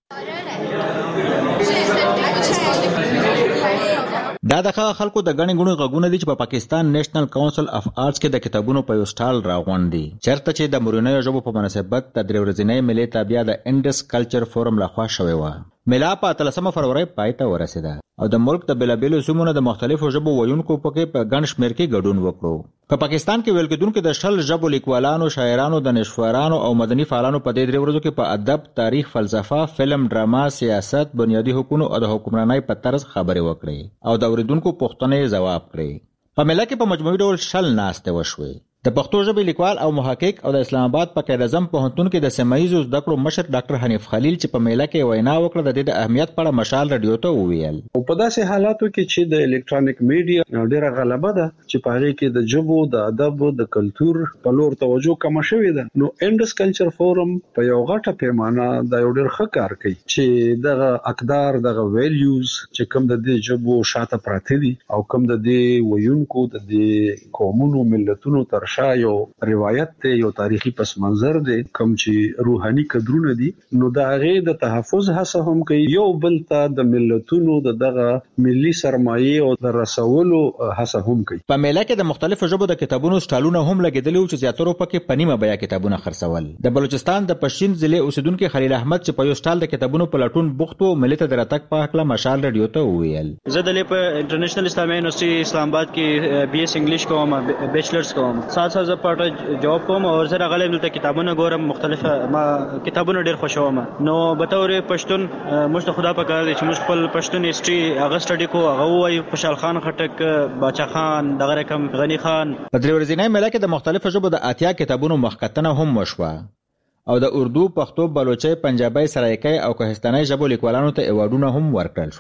دا د خلکو د غني غونو غږونه دي چې په پاکستان نېشنل کونسل اف آرټس کې د کتابونو په یو سټال راغونډي چرته چې د مورینیو ژبو په مناسبت د درې ورځې ملي تابعیا د انډس کلچر فورم لخوا شوی و. ملا په 13 فروری پای ته ورسیده او د ملک د بلابلو سیمونو د مختلفو ژبو ویونکو پکې په ګڼ شمېر کې ګډون وکړو. په پاکستان کې ویل کېدونکو د شل ژبو لیکوالانو، شاعرانو، دانشورانو او مدني فعالانو په دې درې ورځو کې په ادب، تاریخ، فلسفه، فلم، ډراما، سیاست، بنیادی حقوقو او د حکومرانۍ په طرز خبرې وکړي او د اوریدونکو پوښتنې ځواب کړي. په ملت کې په مجموعي ډول شل ناستې وشوي. د پښتو ژبې لیکوال او محقق او د اسلام آباد په قائد اعظم پوهنتون کې د سیمایي زده کړو مشر ډاکټر حنیف خلیل چې په میله کې وینا وکړه د دې د اهمیت په اړه مشال رادیو ته وویل. او په داسې حالاتو کې چې د الکترونیک میډیا ډیره غلبه ده چې په هغه کې د ژبو، د ادب، د کلچر په لور توجه کم شوې ده، نو انډس کلچر فورم په یو غټه پیمانه د یو ډیر ښه کار کوي چې دغه اقدار، دغه ویلیوز چې کوم د دې ژبو شاته پراته دي او کوم د دې ویونکو د دې قومونو ملتونو تر شا یو روایت ته یو تاریخي پس منظر دی، کوم چې روحاني قدرونه دي، نو دا هغه د تحفظ هڅه هم کوي، یو بل ته د ملتونو دغه ملي سرمایه او د رسولو هڅه هم کوي. په میله کې د مختلفو ژبو د کتابونو سټالونه هم لګیدلي چې زیاتره پکې پنیمه بیا کتابونه خرڅول. د بلوچستان د پښین ضلع اوسیدونکو خلیل احمد چې په یو سټال د کتابونو په لټون بوخت وو، ملت د راتګ په حق له مشال رادیو ته وویل. زه د په انټرنیشنل اسلامي یونیورسيټي اسلام آباد کې بي اس انګلیش کوم، بیچلرز کوم، ساتھ ساتھ پټ جواب کوم او زه راغلی دلته کتابونه ګورم، مختلفه ما کتابونه ډیر خوښوم. نو به تور پښتون موږ ته خدا په کار دی چې موږ خپل پښتون هیستوري هغه سټډي کو، هغه وایي خوشحال خان خټک، باچا خان، دغه رقم غنی خان. په درې ورځې مېله کې د مختلفو ژبو د اتیا کتابونو مخکتنه هم وشوه او د اردو، پښتو، بلوچي، پنجابي، سرایکي او کوهستاني ژبو لیکوالانو ته ایوارډونه هم ورکړل شول.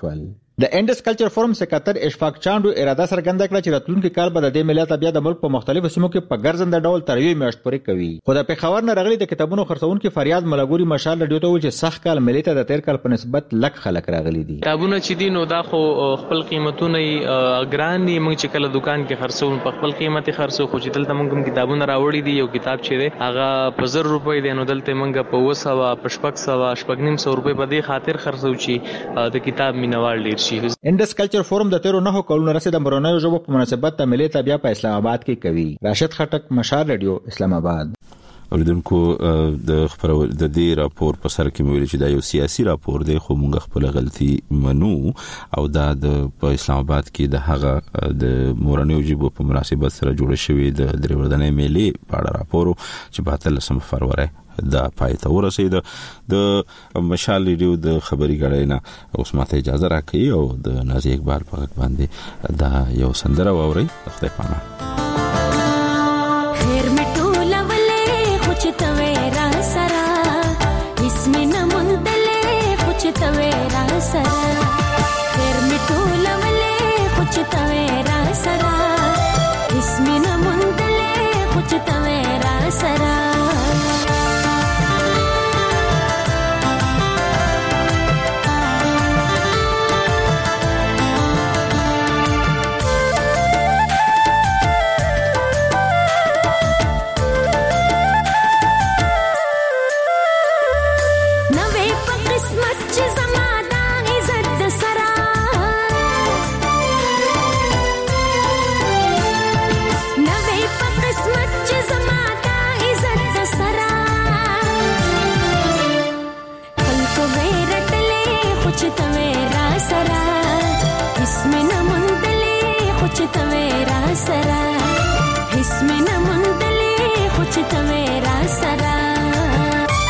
د انډس کلچر فورم سکاتر اشفاق چاندو اراده څرګنده کړه چې راتلونکي کال به د دې ملت بیا د ملک په مختلفو سیمو کې په ګرځنده ډول تر یوې میاشت پورې کوي. خو د پیښور نه راغلي د کتابونو خرڅونکو فریاد ملګری مشال رادیو ته ویل چې سخت کال ملت د تیر کال په نسبت لک خلک راغلي دي. کتابونه چې دي نو دا خو خپل قیمتونه ګران دي، موږ چې کله دکان کې خرڅو په خپل قیمت خرڅو، خو چې دلته موږ کتابونه راوړي دي. یو کتاب چې دی هغه په 1000 روپۍ دی، نو دلته موږ په 200 په 600 روپۍ په دې خاطر خرڅو چې د کتاب مینوال ډیر شي. انډس کلچر فورم د 13 کلونو راځي د مورنیو ژبو په مناسبت د ملي تابع په اسلام آباد کې کوي. راشد خټک، مشال رادیو، اسلام آباد. اوریدونکو د دې راپور په سر کې ویل چې دا یو سیاسي راپور دی، خو موږ خپل غلطي منو او دا د اسلام آباد کې د هغه د مورنیو ژبو په مناسبت سره جوړ شوی د درېوردنې میلې په اړه راپور چې په 13 فروری دا پایته ورسید. د مشال ریډیو د خبري غړینا اوس ماته اجازه راکړي او د نازي اقبال په غږ باندې دا یو سندره واوري. خدای پامان.